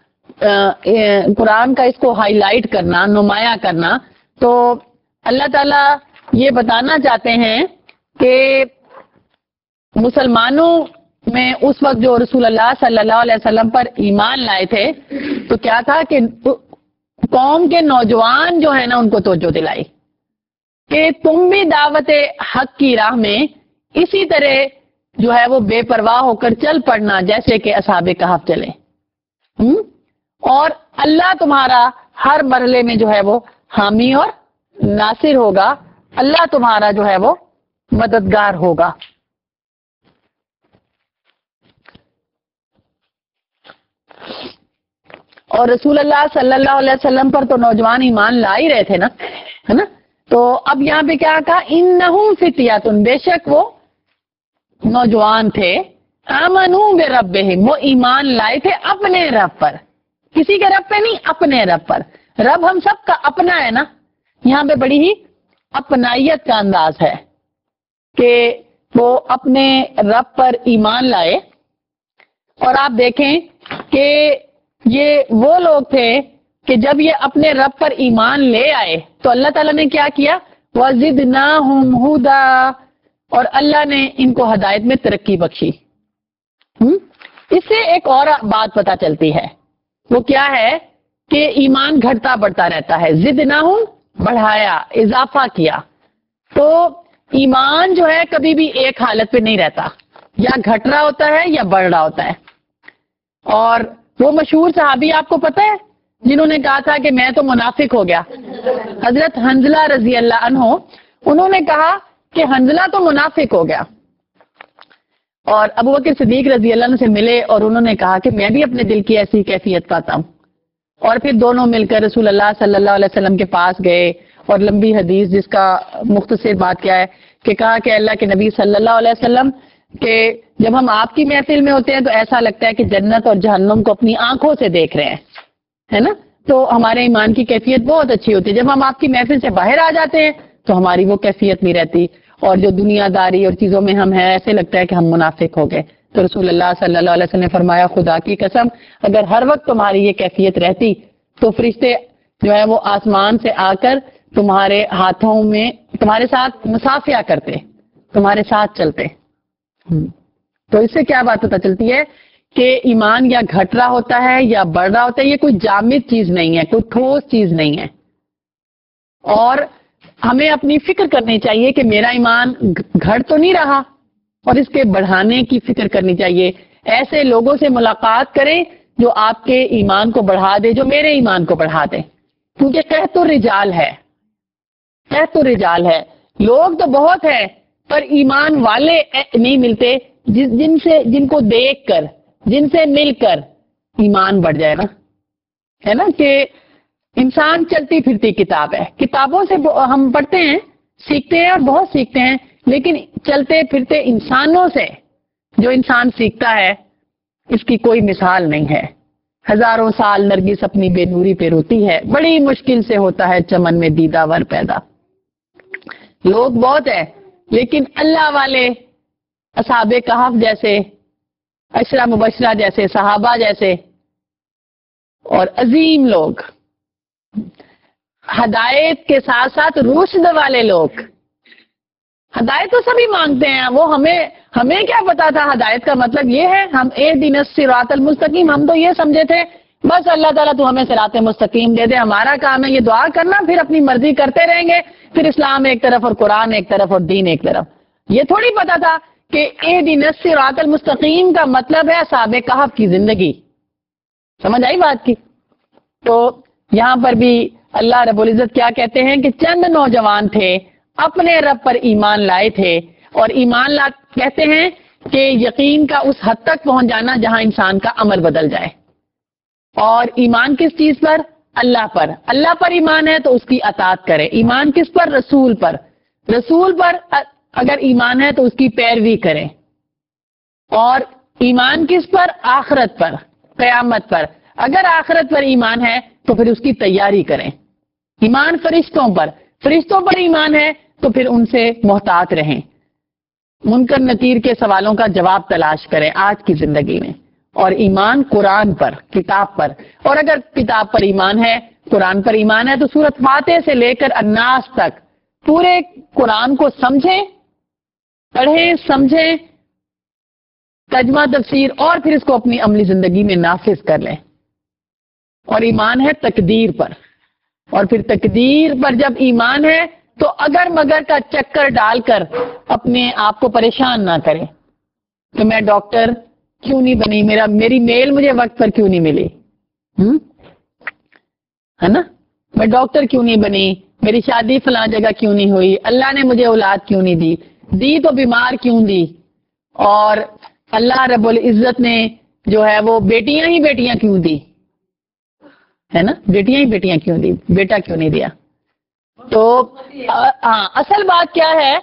[SPEAKER 2] قرآن کا اس کو ہائی لائٹ کرنا، نمایاں کرنا، تو اللہ تعالیٰ یہ بتانا چاہتے ہیں کہ مسلمانوں میں اس وقت جو رسول اللہ صلی اللہ علیہ وسلم پر ایمان لائے تھے تو کیا تھا کہ قوم کے نوجوان جو ہے نا ان کو توجہ دلائی کہ تم بھی دعوت حق کی راہ میں اسی طرح جو ہے وہ بے پرواہ ہو کر چل پڑنا جیسے کہ اصحاب کہف چلے. اور اللہ تمہارا ہر مرحلے میں جو ہے وہ حامی اور ناصر ہوگا، اللہ تمہارا جو ہے وہ مددگار ہوگا. اور رسول اللہ صلی اللہ علیہ وسلم پر تو نوجوان ایمان لا ہی رہے تھے نا، ہے نا. تو اب یہاں پہ کیا کہا؟ انہم فتیاتن، بے شک وہ نوجوان تھے، آمنو بربہم، وہ ایمان لائے تھے اپنے رب پر، کسی کے رب پہ نہیں، اپنے رب پر. رب ہم سب کا اپنا ہے نا، یہاں پہ بڑی ہی اپنائیت کا انداز ہے کہ وہ اپنے رب پر ایمان لائے. اور آپ دیکھیں کہ یہ وہ لوگ تھے کہ جب یہ اپنے رب پر ایمان لے آئے تو اللہ تعالیٰ نے کیا کیا؟ وَزِدْنَاهُمْ هُدًى، اور اللہ نے ان کو ہدایت میں ترقی بخشی. اس سے ایک اور بات پتہ چلتی ہے، وہ کیا ہے کہ ایمان گھٹتا بڑھتا رہتا ہے. زدناہم، بڑھایا، اضافہ کیا. تو ایمان جو ہے کبھی بھی ایک حالت پہ نہیں رہتا، یا گھٹ رہا ہوتا ہے یا بڑھ رہا ہوتا ہے. اور وہ مشہور صحابی آپ کو پتہ ہے جنہوں نے کہا تھا کہ میں تو منافق ہو گیا، حضرت حنظلہ رضی اللہ عنہ، انہوں نے کہا کہ حنظلہ تو منافق ہو گیا. اور ابو بکر صدیق رضی اللہ عنہ سے ملے اور انہوں نے کہا کہ میں بھی اپنے دل کی ایسی کیفیت پاتا ہوں. اور پھر دونوں مل کر رسول اللہ صلی اللہ علیہ وسلم کے پاس گئے اور لمبی حدیث جس کا مختصر بات کیا ہے کہ کہا کہ اللہ کے نبی صلی اللہ علیہ وسلم کہ جب ہم آپ کی محفل میں ہوتے ہیں تو ایسا لگتا ہے کہ جنت اور جہنم کو اپنی آنکھوں سے دیکھ رہے ہیں، ہے نا. تو ہمارے ایمان کی کیفیت بہت اچھی ہوتی ہے. جب ہم آپ کی محفل سے باہر آ جاتے ہیں تو ہماری وہ کیفیت نہیں رہتی، اور جو دنیا داری اور چیزوں میں ہم ہیں ایسے لگتا ہے کہ ہم منافق ہو گئے. تو رسول اللہ صلی اللہ علیہ وسلم نے فرمایا خدا کی قسم اگر ہر وقت تمہاری یہ کیفیت رہتی تو فرشتے جو ہے وہ آسمان سے آ کر تمہارے ہاتھوں میں تمہارے ساتھ مصافحہ کرتے، تمہارے ساتھ چلتے. تو اس سے کیا بات پتہ چلتی ہے کہ ایمان یا گھٹ رہا ہوتا ہے یا بڑھ رہا ہوتا ہے، یہ کوئی جامد چیز نہیں ہے، کوئی ٹھوس چیز نہیں ہے. اور ہمیں اپنی فکر کرنی چاہیے کہ میرا ایمان گھٹ تو نہیں رہا، اور اس کے بڑھانے کی فکر کرنی چاہیے. ایسے لوگوں سے ملاقات کریں جو آپ کے ایمان کو بڑھا دے، جو میرے ایمان کو بڑھا دے. کیونکہ قحط الرجال ہے، قحط الرجال ہے. لوگ تو بہت ہیں پر ایمان والے نہیں ملتے جن سے جن کو دیکھ کر، جن سے مل کر ایمان بڑھ جائے نا، ہے نا. کہ انسان چلتی پھرتی کتاب ہے، کتابوں سے ہم پڑھتے ہیں، سیکھتے ہیں اور بہت سیکھتے ہیں، لیکن چلتے پھرتے انسانوں سے جو انسان سیکھتا ہے اس کی کوئی مثال نہیں ہے. ہزاروں سال نرگس اپنی بے نوری پہ روتی ہے, بڑی مشکل سے ہوتا ہے چمن میں دیدہ ور پیدا. لوگ بہت ہیں لیکن اللہ والے, اصحاب کہف جیسے, عشرہ مبشرہ جیسے, صحابہ جیسے اور عظیم لوگ, ہدایت کے ساتھ ساتھ رشد والے لوگ. ہدایت تو سبھی مانگتے ہیں, وہ ہمیں ہمیں کیا پتا تھا ہدایت کا مطلب یہ ہے. ہم اہدنا الصراط المستقیم, ہم تو یہ سمجھے تھے بس اللہ تعالیٰ تو ہمیں صراط مستقیم دے دے, ہمارا کام ہے یہ دعا کرنا, پھر اپنی مرضی کرتے رہیں گے, پھر اسلام ایک طرف اور قرآن ایک طرف اور دین ایک طرف. یہ تھوڑی پتا تھا کہ اہدنا الصراط المستقیم کا مطلب ہے اصحاب کہف کی زندگی. سمجھ آئی بات کی؟ تو یہاں پر بھی اللہ رب العزت کیا کہتے ہیں کہ چند نوجوان تھے, اپنے رب پر ایمان لائے تھے, اور ایمان لا کہتے ہیں کہ یقین کا اس حد تک پہنچ جانا جہاں انسان کا عمل بدل جائے. اور ایمان کس چیز پر؟ اللہ پر. اللہ پر ایمان ہے تو اس کی اطاعت کرے. ایمان کس پر؟ رسول پر. رسول پر اگر ایمان ہے تو اس کی پیروی کرے. اور ایمان کس پر؟ آخرت پر, قیامت پر. اگر آخرت پر ایمان ہے تو پھر اس کی تیاری کریں. ایمان فرشتوں پر, فرشتوں پر ایمان ہے تو پھر ان سے محتاط رہیں. منکر نکیر کے سوالوں کا جواب تلاش کریں آج کی زندگی میں. اور ایمان قرآن پر, کتاب پر. اور اگر کتاب پر ایمان ہے, قرآن پر ایمان ہے, تو سورۃ فاتحہ سے لے کر الناس تک پورے قرآن کو سمجھیں, پڑھیں, سمجھیں, ترجمہ تفسیر, اور پھر اس کو اپنی عملی زندگی میں نافذ کر لیں. اور ایمان ہے تقدیر پر. اور پھر تقدیر پر جب ایمان ہے تو اگر مگر کا چکر ڈال کر اپنے آپ کو پریشان نہ کریں کہ میں ڈاکٹر کیوں نہیں بنی, میرا میری میل مجھے وقت پر کیوں نہیں ملی, ہم ہے نا, میں ڈاکٹر کیوں نہیں بنی, میری شادی فلاں جگہ کیوں نہیں ہوئی, اللہ نے مجھے اولاد کیوں نہیں دی, دی تو بیمار کیوں دی, اور اللہ رب العزت نے جو ہے وہ بیٹیاں ہی بیٹیاں کیوں دی, ہے نا, بیٹیاں ہی بیٹیاں کیوں دی, بیٹا کیوں نہیں دیا. تو ہاں اصل بات کیا ہے,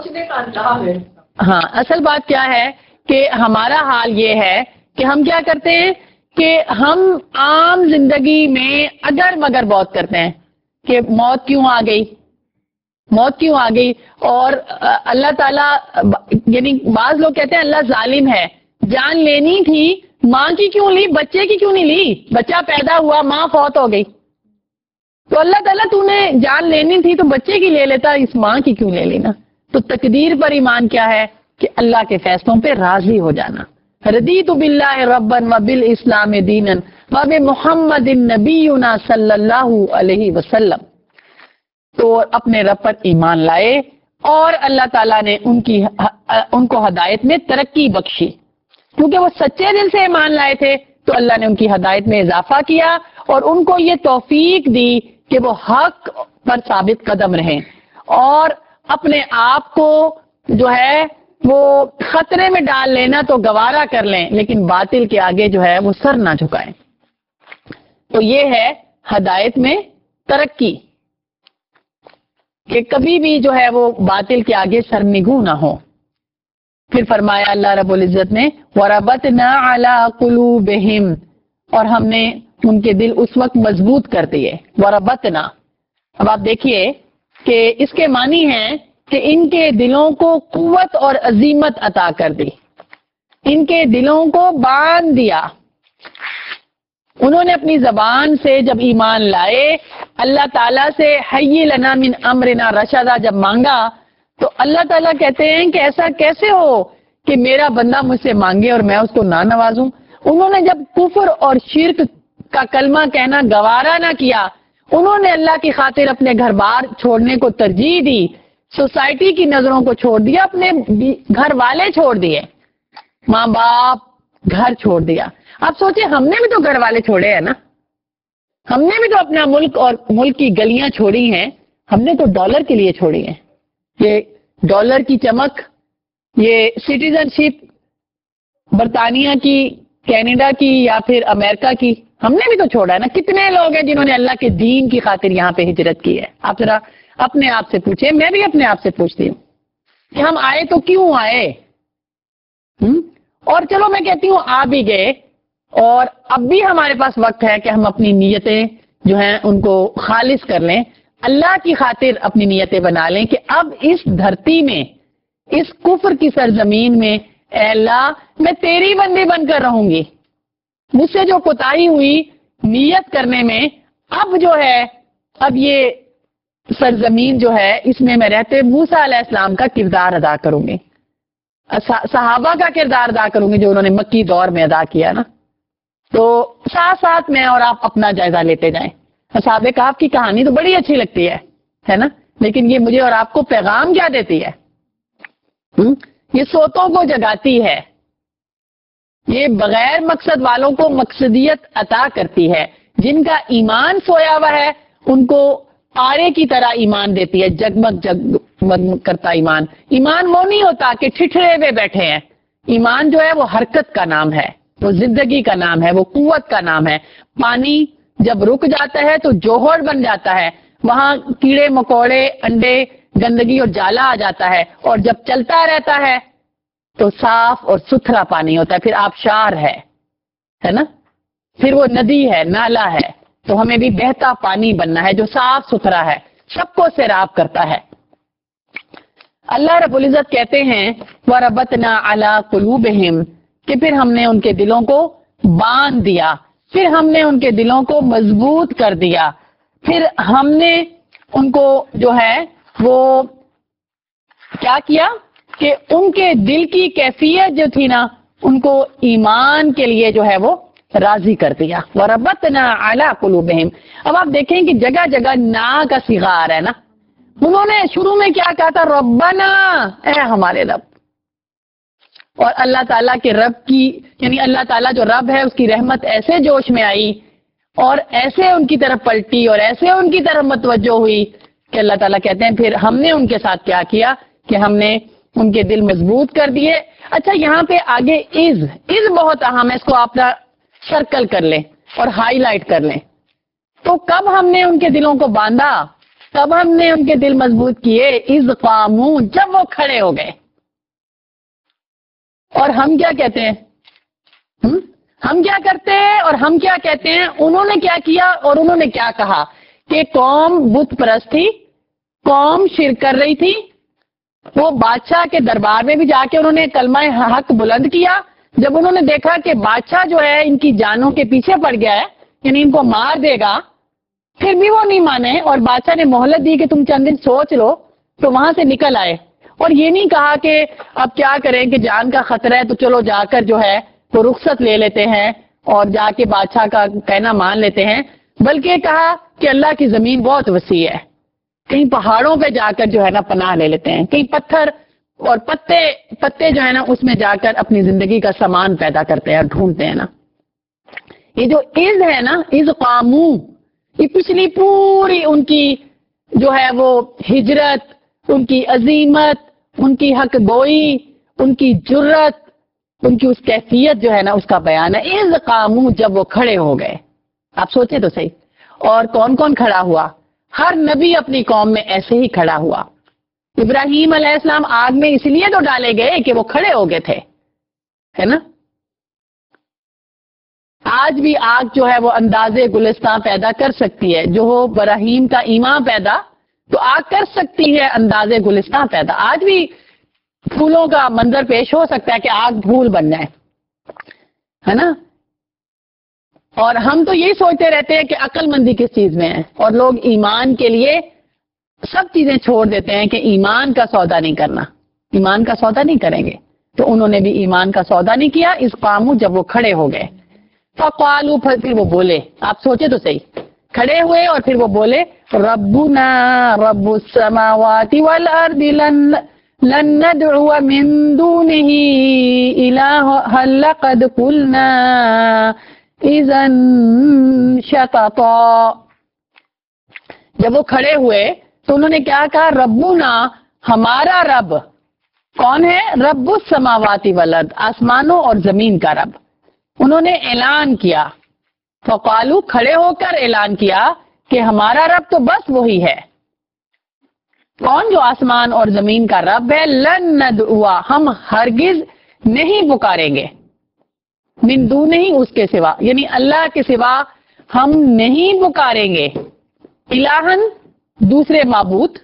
[SPEAKER 2] ہاں اصل بات کیا ہے کہ ہمارا حال یہ ہے کہ ہم کیا کرتے ہیں کہ ہم عام زندگی میں اگر مگر بہت کرتے ہیں کہ موت کیوں آ گئی, موت کیوں آ گئی. اور اللہ تعالیٰ, یعنی بعض لوگ کہتے ہیں اللہ ظالم ہے, جان لینی تھی ماں کی کیوں لی, بچے کی کیوں نہیں لی, بچہ پیدا ہوا ماں فوت ہو گئی, تو اللہ تعالیٰ تو نے جان لینی تھی تو بچے کی لے لیتا, اس ماں کی کیوں لے لینا. تو تقدیر پر ایمان کیا ہے کہ اللہ کے فیصلوں پہ راضی ہو جانا. رضیت باللہ ربا وبالاسلام دینا وبمحمد نبینا صلی اللہ علیہ وسلم. تو اپنے رب پر ایمان لائے اور اللہ تعالیٰ نے ان کی ان کو ہدایت میں ترقی بخشی, کیونکہ وہ سچے دل سے ایمان لائے تھے تو اللہ نے ان کی ہدایت میں اضافہ کیا اور ان کو یہ توفیق دی کہ وہ حق پر ثابت قدم رہیں اور اپنے آپ کو جو ہے وہ خطرے میں ڈال لینا تو گوارا کر لیں, لیکن باطل کے آگے جو ہے وہ سر نہ جھکائیں. تو یہ ہے ہدایت میں ترقی کہ کبھی بھی جو ہے وہ باطل کے آگے سرنگوں نہ ہو. پھر فرمایا اللہ رب العزت نے وَرَبَطْنَا عَلَىٰ قُلُوبِهِمْ, اور ہم نے ان کے دل اس وقت مضبوط کر دیے. وَرَبَطْنَا, اب آپ دیکھیے کہ اس کے معنی ہیں کہ ان کے دلوں کو قوت اور عظیمت عطا کر دی, ان کے دلوں کو باندھ دیا. انہوں نے اپنی زبان سے جب ایمان لائے, اللہ تعالیٰ سے حی لنا من امرنا رشدا جب مانگا, تو اللہ تعالیٰ کہتے ہیں کہ ایسا کیسے ہو کہ میرا بندہ مجھ سے مانگے اور میں اس کو نہ نوازوں. انہوں نے جب کفر اور شرک کا کلمہ کہنا گوارا نہ کیا, انہوں نے اللہ کی خاطر اپنے گھر بار چھوڑنے کو ترجیح دی, سوسائٹی کی نظروں کو چھوڑ دیا, اپنے گھر والے چھوڑ دیے, ماں باپ, گھر چھوڑ دیا. آپ سوچیں ہم نے بھی تو گھر والے چھوڑے ہیں نا, ہم نے بھی تو اپنا ملک اور ملک کی گلیاں چھوڑی ہیں, ہم نے تو ڈالر کے لیے چھوڑی ہیں. یہ ڈالر کی چمک, یہ سٹیزن شپ برطانیہ کی, کینیڈا کی یا پھر امریکہ کی, ہم نے بھی تو چھوڑا ہے نا. کتنے لوگ ہیں جنہوں نے اللہ کے دین کی خاطر یہاں پہ ہجرت کی ہے. آپ ذرا اپنے آپ سے پوچھیں, میں بھی اپنے آپ سے پوچھتی ہوں کہ ہم آئے تو کیوں آئے. ہم؟ اور چلو میں کہتی ہوں آ بھی گئے، اور اب بھی ہمارے پاس وقت ہے کہ ہم اپنی نیتیں جو ہیں ان کو خالص کر لیں، اللہ کی خاطر اپنی نیتیں بنا لیں کہ اب اس دھرتی میں، اس کفر کی سرزمین میں، اے اللہ میں تیری بندی بن کر رہوں گی. مجھ سے جو کوتاہی ہوئی نیت کرنے میں، اب جو ہے اب یہ سرزمین جو ہے اس میں میں رہتے موسیٰ علیہ السلام کا کردار ادا کروں گی، صحابہ کا کردار ادا کروں گی جو انہوں نے مکی دور میں ادا کیا نا. تو ساتھ ساتھ میں اور آپ اپنا جائزہ لیتے جائیں. اصحاب کہف کی کہانی تو بڑی اچھی لگتی ہے ہے نا، لیکن یہ مجھے اور آپ کو پیغام کیا دیتی ہے؟ یہ سوتوں کو جگاتی ہے، یہ بغیر مقصد والوں کو مقصدیت عطا کرتی ہے. جن کا ایمان سویا ہوا ہے ان کو آرے کی طرح ایمان دیتی ہے، جگمگ جگمگ کرتا ایمان. ایمان وہ نہیں ہوتا کہ ٹھٹھرے ہوئے بیٹھے ہیں. ایمان جو ہے وہ حرکت کا نام ہے، وہ زندگی کا نام ہے، وہ قوت کا نام ہے. پانی جب رک جاتا ہے تو جوہر بن جاتا ہے، وہاں کیڑے مکوڑے، انڈے، گندگی اور جالا آ جاتا ہے، اور جب چلتا رہتا ہے تو صاف اور ستھرا پانی ہوتا ہے، پھر آبشار ہے ہے نا، پھر وہ ندی ہے، نالا ہے. تو ہمیں بھی بہتا پانی بننا ہے جو صاف ستھرا ہے، سب کو سیراب کرتا ہے. اللہ رب العزت کہتے ہیں وَرَبَطْنَا عَلَىٰ قُلُوبِهِمْ کہ پھر ہم نے ان کے دلوں کو باندھ دیا، پھر ہم نے ان کے دلوں کو مضبوط کر دیا، پھر ہم نے ان کو جو ہے وہ کیا کیا کہ ان کے دل کی کیفیت جو تھی نا ان کو ایمان کے لیے جو ہے وہ راضی کر دیا. وَرَبَطْنَا عَلَىٰ قُلُوبِهِمْ. اب آپ دیکھیں کہ جگہ جگہ نا کا صیغہ آ رہا ہے نا. انہوں نے شروع میں کیا کہا تھا؟ ربنا، اے ہمارے رب. اور اللہ تعالیٰ کے رب کی یعنی اللہ تعالیٰ جو رب ہے اس کی رحمت ایسے جوش میں آئی اور ایسے ان کی طرف پلٹی اور ایسے ان کی طرف متوجہ ہوئی کہ اللہ تعالیٰ کہتے ہیں پھر ہم نے ان کے ساتھ کیا کیا کہ ہم نے ان کے دل مضبوط کر دیے. اچھا یہاں پہ آگے از از بہت اہم ہے، اس کو آپ سرکل کر لیں اور ہائی لائٹ کر لیں. تو کب ہم نے ان کے دلوں کو باندھا، تب ہم نے ان کے دل مضبوط کیے، از قامو، جب وہ کھڑے ہو گئے. اور ہم کیا کہتے ہیں؟ ہم ہم کیا کرتے ہیں اور ہم کیا کہتے ہیں؟ انہوں نے کیا کیا اور انہوں نے کیا کہا کہ قوم بت پرست تھی، قوم شرک کر رہی تھی. وہ بادشاہ کے دربار میں بھی جا کے انہوں نے کلمہ حق بلند کیا. جب انہوں نے دیکھا کہ بادشاہ جو ہے ان کی جانوں کے پیچھے پڑ گیا ہے، یعنی ان کو مار دے گا، پھر بھی وہ نہیں مانے اور بادشاہ نے مہلت دی کہ تم چند دن سوچ لو، تو وہاں سے نکل آئے. اور یہ نہیں کہا کہ اب کیا کریں کہ جان کا خطرہ ہے تو چلو جا کر جو ہے وہ رخصت لے لیتے ہیں اور جا کے بادشاہ کا کہنا مان لیتے ہیں، بلکہ کہا کہ اللہ کی زمین بہت وسیع ہے، کہیں پہاڑوں پہ جا کر جو ہے نا پناہ لے لیتے ہیں، کہیں پتھر اور پتے پتے جو ہے نا اس میں جا کر اپنی زندگی کا سامان پیدا کرتے ہیں اور ڈھونڈتے ہیں نا. یہ جو از ہے نا، از قامو، یہ پچھلی پوری ان کی جو ہے وہ ہجرت، ان کی عظیمت، ان کی حق گوئی، ان کی جرت، ان کی اس کیفیت جو ہے نا اس کا بیان ہے. از قامو، جب وہ کھڑے ہو گئے. آپ سوچیں تو صحیح. اور کون کون کھڑا ہوا؟ ہر نبی اپنی قوم میں ایسے ہی کھڑا ہوا. ابراہیم علیہ السلام آگ میں اس لیے تو ڈالے گئے کہ وہ کھڑے ہو گئے تھے، ہے نا. آج بھی آگ جو ہے وہ اندازے گلستان پیدا کر سکتی ہے، جو ہو ابراہیم کا ایمان پیدا تو آگ کر سکتی ہے اندازے گلستان پیدا. آج بھی پھولوں کا منظر پیش ہو سکتا ہے کہ آگ پھول بن جائے، ہے نا. اور ہم تو یہی سوچتے رہتے ہیں کہ عقل مندی کس چیز میں ہے، اور لوگ ایمان کے لیے سب چیزیں چھوڑ دیتے ہیں کہ ایمان کا سودا نہیں کرنا، ایمان کا سودا نہیں کریں گے. تو انہوں نے بھی ایمان کا سودا نہیں کیا. اس قامو، جب وہ کھڑے ہو گئے، فقالو، پھر وہ بولے. آپ سوچے تو صحیح، کھڑے ہوئے اور پھر وہ بولے ربنا رب السماوات والارض لن لن ندعو من دونه الہ لقد قلنا اذا شططا. جب وہ کھڑے ہوئے تو انہوں نے کیا کہا؟ ربنا، ہمارا رب. کون ہے؟ رب السماوات والارض، آسمانوں اور زمین کا رب. انہوں نے اعلان کیا، فقالو، کھڑے ہو کر اعلان کیا کہ ہمارا رب تو بس وہی ہے. کون جو آسمان اور زمین کا رب ہے، لن ندعوا ہم ہرگز نہیں پکاریں گے، من دون نہیں اس کے سوا، یعنی اللہ کے سوا ہم نہیں پکاریں گے، الہن دوسرے معبود،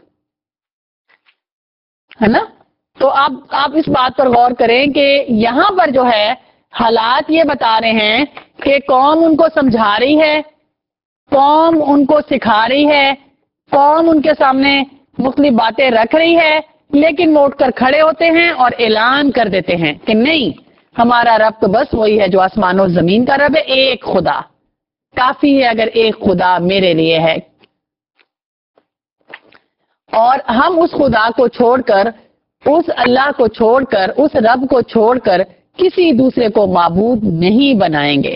[SPEAKER 2] ہے نا۔ تو آپ آپ اس بات پر غور کریں کہ یہاں پر جو ہے حالات یہ بتا رہے ہیں کہ قوم ان کو سمجھا رہی ہے، قوم ان کو سکھا رہی ہے، قوم ان کے سامنے مختلف باتیں رکھ رہی ہے، لیکن وہ اٹھ کر کھڑے ہوتے ہیں اور اعلان کر دیتے ہیں کہ نہیں، ہمارا رب تو بس وہی ہے جو آسمان و زمین کا رب ہے، ایک خدا کافی ہے اگر ایک خدا میرے لیے ہے، اور ہم اس خدا کو چھوڑ کر، اس اللہ کو چھوڑ کر، اس رب کو چھوڑ کر کسی دوسرے کو معبود نہیں بنائیں گے۔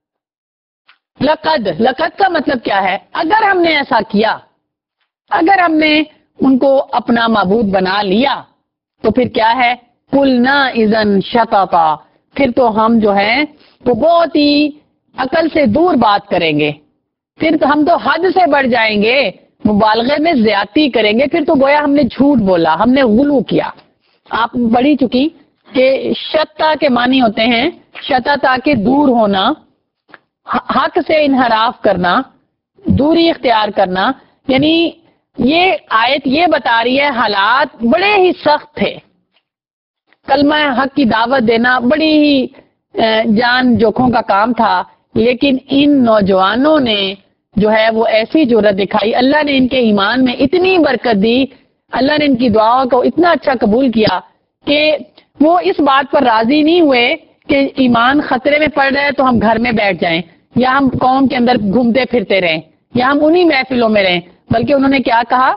[SPEAKER 2] لقد لقد کا مطلب کیا ہے؟ اگر ہم نے ایسا کیا، اگر ہم نے ان کو اپنا معبود بنا لیا تو پھر کیا ہے؟ قلنا اذن شططا، پھر تو ہم جو ہے وہ بہت ہی عقل سے دور بات کریں گے، پھر تو ہم تو حد سے بڑھ جائیں گے، مبالغے میں زیادتی کریں گے، پھر تو گویا ہم نے جھوٹ بولا، ہم نے غلو کیا۔ آپ پڑھی چکی کہ شتا کے معنی ہوتے ہیں شتتا کے دور ہونا، حق سے انحراف کرنا، دوری اختیار کرنا، یعنی یہ آیت یہ بتا رہی ہے حالات بڑے ہی سخت تھے، کلمہ حق کی دعوت دینا بڑی ہی جان جوکھوں کا کام تھا، لیکن ان نوجوانوں نے جو ہے وہ ایسی جرأت دکھائی، اللہ نے ان کے ایمان میں اتنی برکت دی، اللہ نے ان کی دعاؤں کو اتنا اچھا قبول کیا کہ وہ اس بات پر راضی نہیں ہوئے کہ ایمان خطرے میں پڑ رہا ہے تو ہم گھر میں بیٹھ جائیں، یا ہم قوم کے اندر گھومتے پھرتے رہیں، یا ہم انہی محفلوں میں رہیں، بلکہ انہوں نے کیا کہا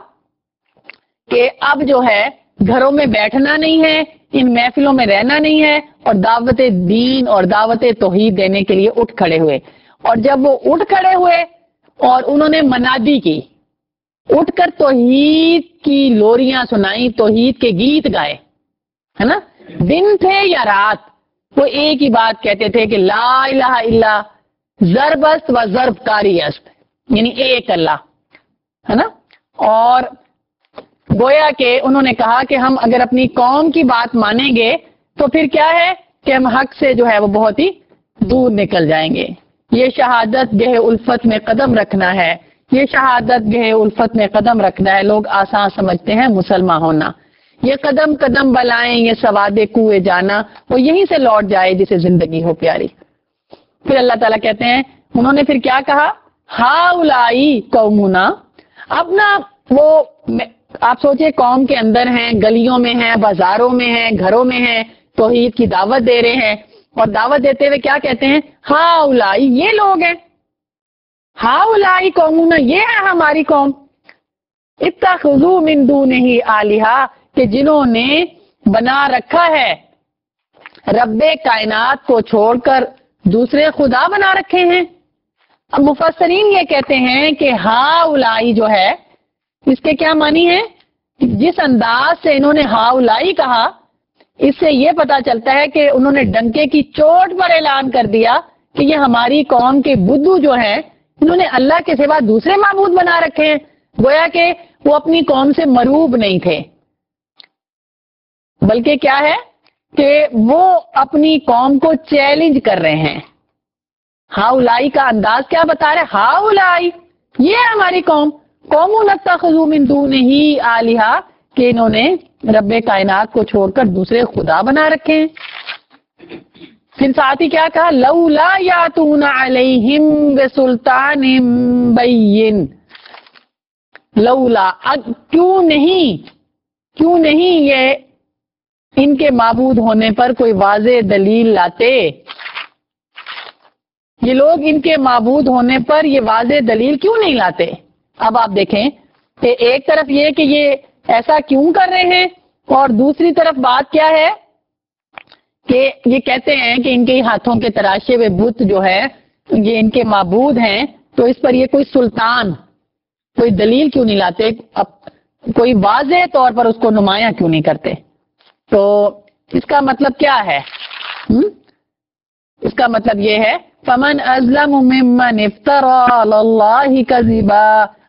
[SPEAKER 2] کہ اب جو ہے گھروں میں بیٹھنا نہیں ہے، ان محفلوں میں رہنا نہیں ہے، اور دعوت دین اور دعوت توحید دینے کے لیے اٹھ کھڑے ہوئے۔ اور جب وہ اٹھ کھڑے ہوئے اور انہوں نے منادی کی، اٹھ کر توحید کی لوریاں سنائی، توحید کے گیت گائے، ہے نا، دن تھے یا رات، وہ ایک ہی بات کہتے تھے کہ لا الہ الا ضرب است و ضرب کاری است، یعنی ایک اللہ، ہے نا۔ اور گویا کہ انہوں نے کہا کہ ہم اگر اپنی قوم کی بات مانیں گے تو پھر کیا ہے کہ ہم حق سے جو ہے وہ بہت ہی دور نکل جائیں گے۔ یہ شہادت گہ الفت میں قدم رکھنا ہے، یہ شہادت گہ الفت میں قدم رکھنا ہے، لوگ آسان سمجھتے ہیں مسلمان ہونا، یہ قدم قدم بلائیں، یہ سواد کوئے جانا، وہ یہیں سے لوٹ جائے جسے زندگی ہو پیاری۔ پھر اللہ تعالیٰ کہتے ہیں، انہوں نے پھر کیا کہا، ہاؤلائی قومنا، اپنا وہ آپ سوچے قوم کے اندر ہیں، گلیوں میں ہیں، بازاروں میں ہیں، گھروں میں ہیں، توحید کی دعوت دے رہے ہیں، اور دعوت دیتے ہوئے کیا کہتے ہیں، ہاؤلائی یہ لوگ ہیں، ہاؤلائی قومنا یہ ہے ہماری قوم، اتخذوا من دونہ آلہہ کہ جنہوں نے بنا رکھا ہے رب کائنات کو چھوڑ کر دوسرے خدا بنا رکھے ہیں۔ اب مفسرین یہ کہتے ہیں کہ ہاؤلائی جو ہے اس کے کیا معنی ہے، جس انداز سے انہوں نے ہاؤلائی کہا اس سے یہ پتا چلتا ہے کہ انہوں نے ڈنکے کی چوٹ پر اعلان کر دیا کہ یہ ہماری قوم کے بدھو جو ہیں انہوں نے اللہ کے سوا دوسرے معبود بنا رکھے ہیں، گویا کہ وہ اپنی قوم سے مروب نہیں تھے، بلکہ کیا ہے کہ وہ اپنی قوم کو چیلنج کر رہے ہیں۔ ہاؤلائی کا انداز کیا بتا رہے، ہاؤلائی یہ ہماری قوم، قوم اتخذوا من دونہ آلہہ کہ انہوں نے رب کائنات کو چھوڑ کر دوسرے خدا بنا رکھے ہیں۔ پھر ساتھ ہی کیا کہا، لولا یاتون علیہم بسلطان بین، لولا کیوں نہیں کیوں نہیں یہ ان کے معبود ہونے پر کوئی واضح دلیل لاتے، یہ لوگ ان کے معبود ہونے پر یہ واضح دلیل کیوں نہیں لاتے۔ اب آپ دیکھیں کہ ایک طرف یہ کہ یہ ایسا کیوں کر رہے ہیں، اور دوسری طرف بات کیا ہے کہ یہ کہتے ہیں کہ ان کے ہاتھوں کے تراشے ہوئے بت جو ہے یہ ان کے معبود ہیں، تو اس پر یہ کوئی سلطان، کوئی دلیل کیوں نہیں لاتے، اب کوئی واضح طور پر اس کو نمایاں کیوں نہیں کرتے۔ تو اس کا مطلب کیا ہے، ہم؟ اس کا مطلب یہ ہے فمن ازلم ممن افترى على الله كذبا،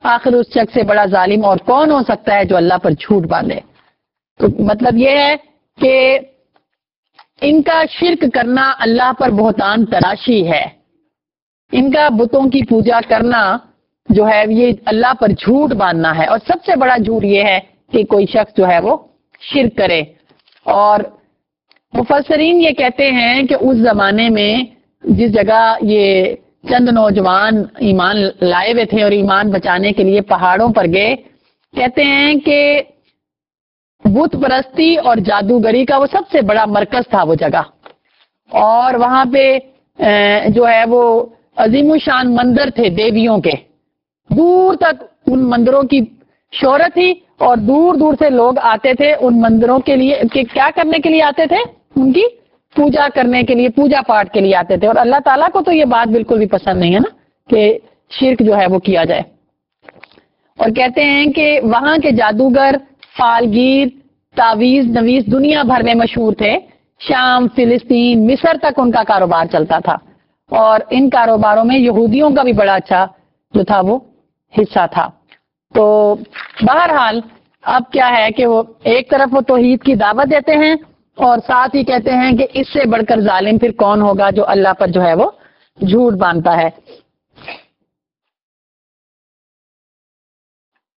[SPEAKER 2] آخر اس شخص سے بڑا ظالم اور کون ہو سکتا ہے جو اللہ پر جھوٹ باندھے. تو مطلب یہ ہے کہ ان کا شرک کرنا اللہ پر بہتان تراشی ہے. ان کا بتوں کی پوجا کرنا جو ہے یہ اللہ پر جھوٹ باندھنا ہے. اور سب سے بڑا جھوٹ یہ ہے کہ کوئی شخص جو ہے وہ شرک کرے. اور مفسرین یہ کہتے ہیں کہ اس زمانے میں جس جگہ یہ چند نوجوان ایمان لائے ہوئے تھے اور ایمان بچانے کے لیے پہاڑوں پر گئے، کہتے ہیں کہ بت پرستی اور جادوگری کا وہ سب سے بڑا مرکز تھا وہ جگہ. اور وہاں پہ جو ہے وہ عظیم الشان مندر تھے دیویوں کے، دور تک ان مندروں کی شہرت تھی اور دور دور سے لوگ آتے تھے ان مندروں کے لیے کہ کیا کرنے کے لیے آتے تھے، ان کی پوجا کرنے کے لیے، پوجا پاٹ کے لیے آتے تھے. اور اللہ تعالیٰ کو تو یہ بات بالکل بھی پسند نہیں ہے نا کہ شرک جو ہے وہ کیا جائے. اور کہتے ہیں کہ وہاں کے جادوگر، فالگیر، تعویذ نویز دنیا بھر میں مشہور تھے. شام، فلسطین، مصر تک ان کا کاروبار چلتا تھا. اور ان کاروباروں میں یہودیوں کا بھی بڑا اچھا جو تھا وہ حصہ تھا. تو بہرحال اب کیا ہے کہ وہ ایک طرف وہ توحید کی دعوت دیتے ہیں اور ساتھ ہی کہتے ہیں کہ اس سے بڑھ کر ظالم پھر کون ہوگا جو اللہ پر جو ہے وہ جھوٹ باندھتا ہے.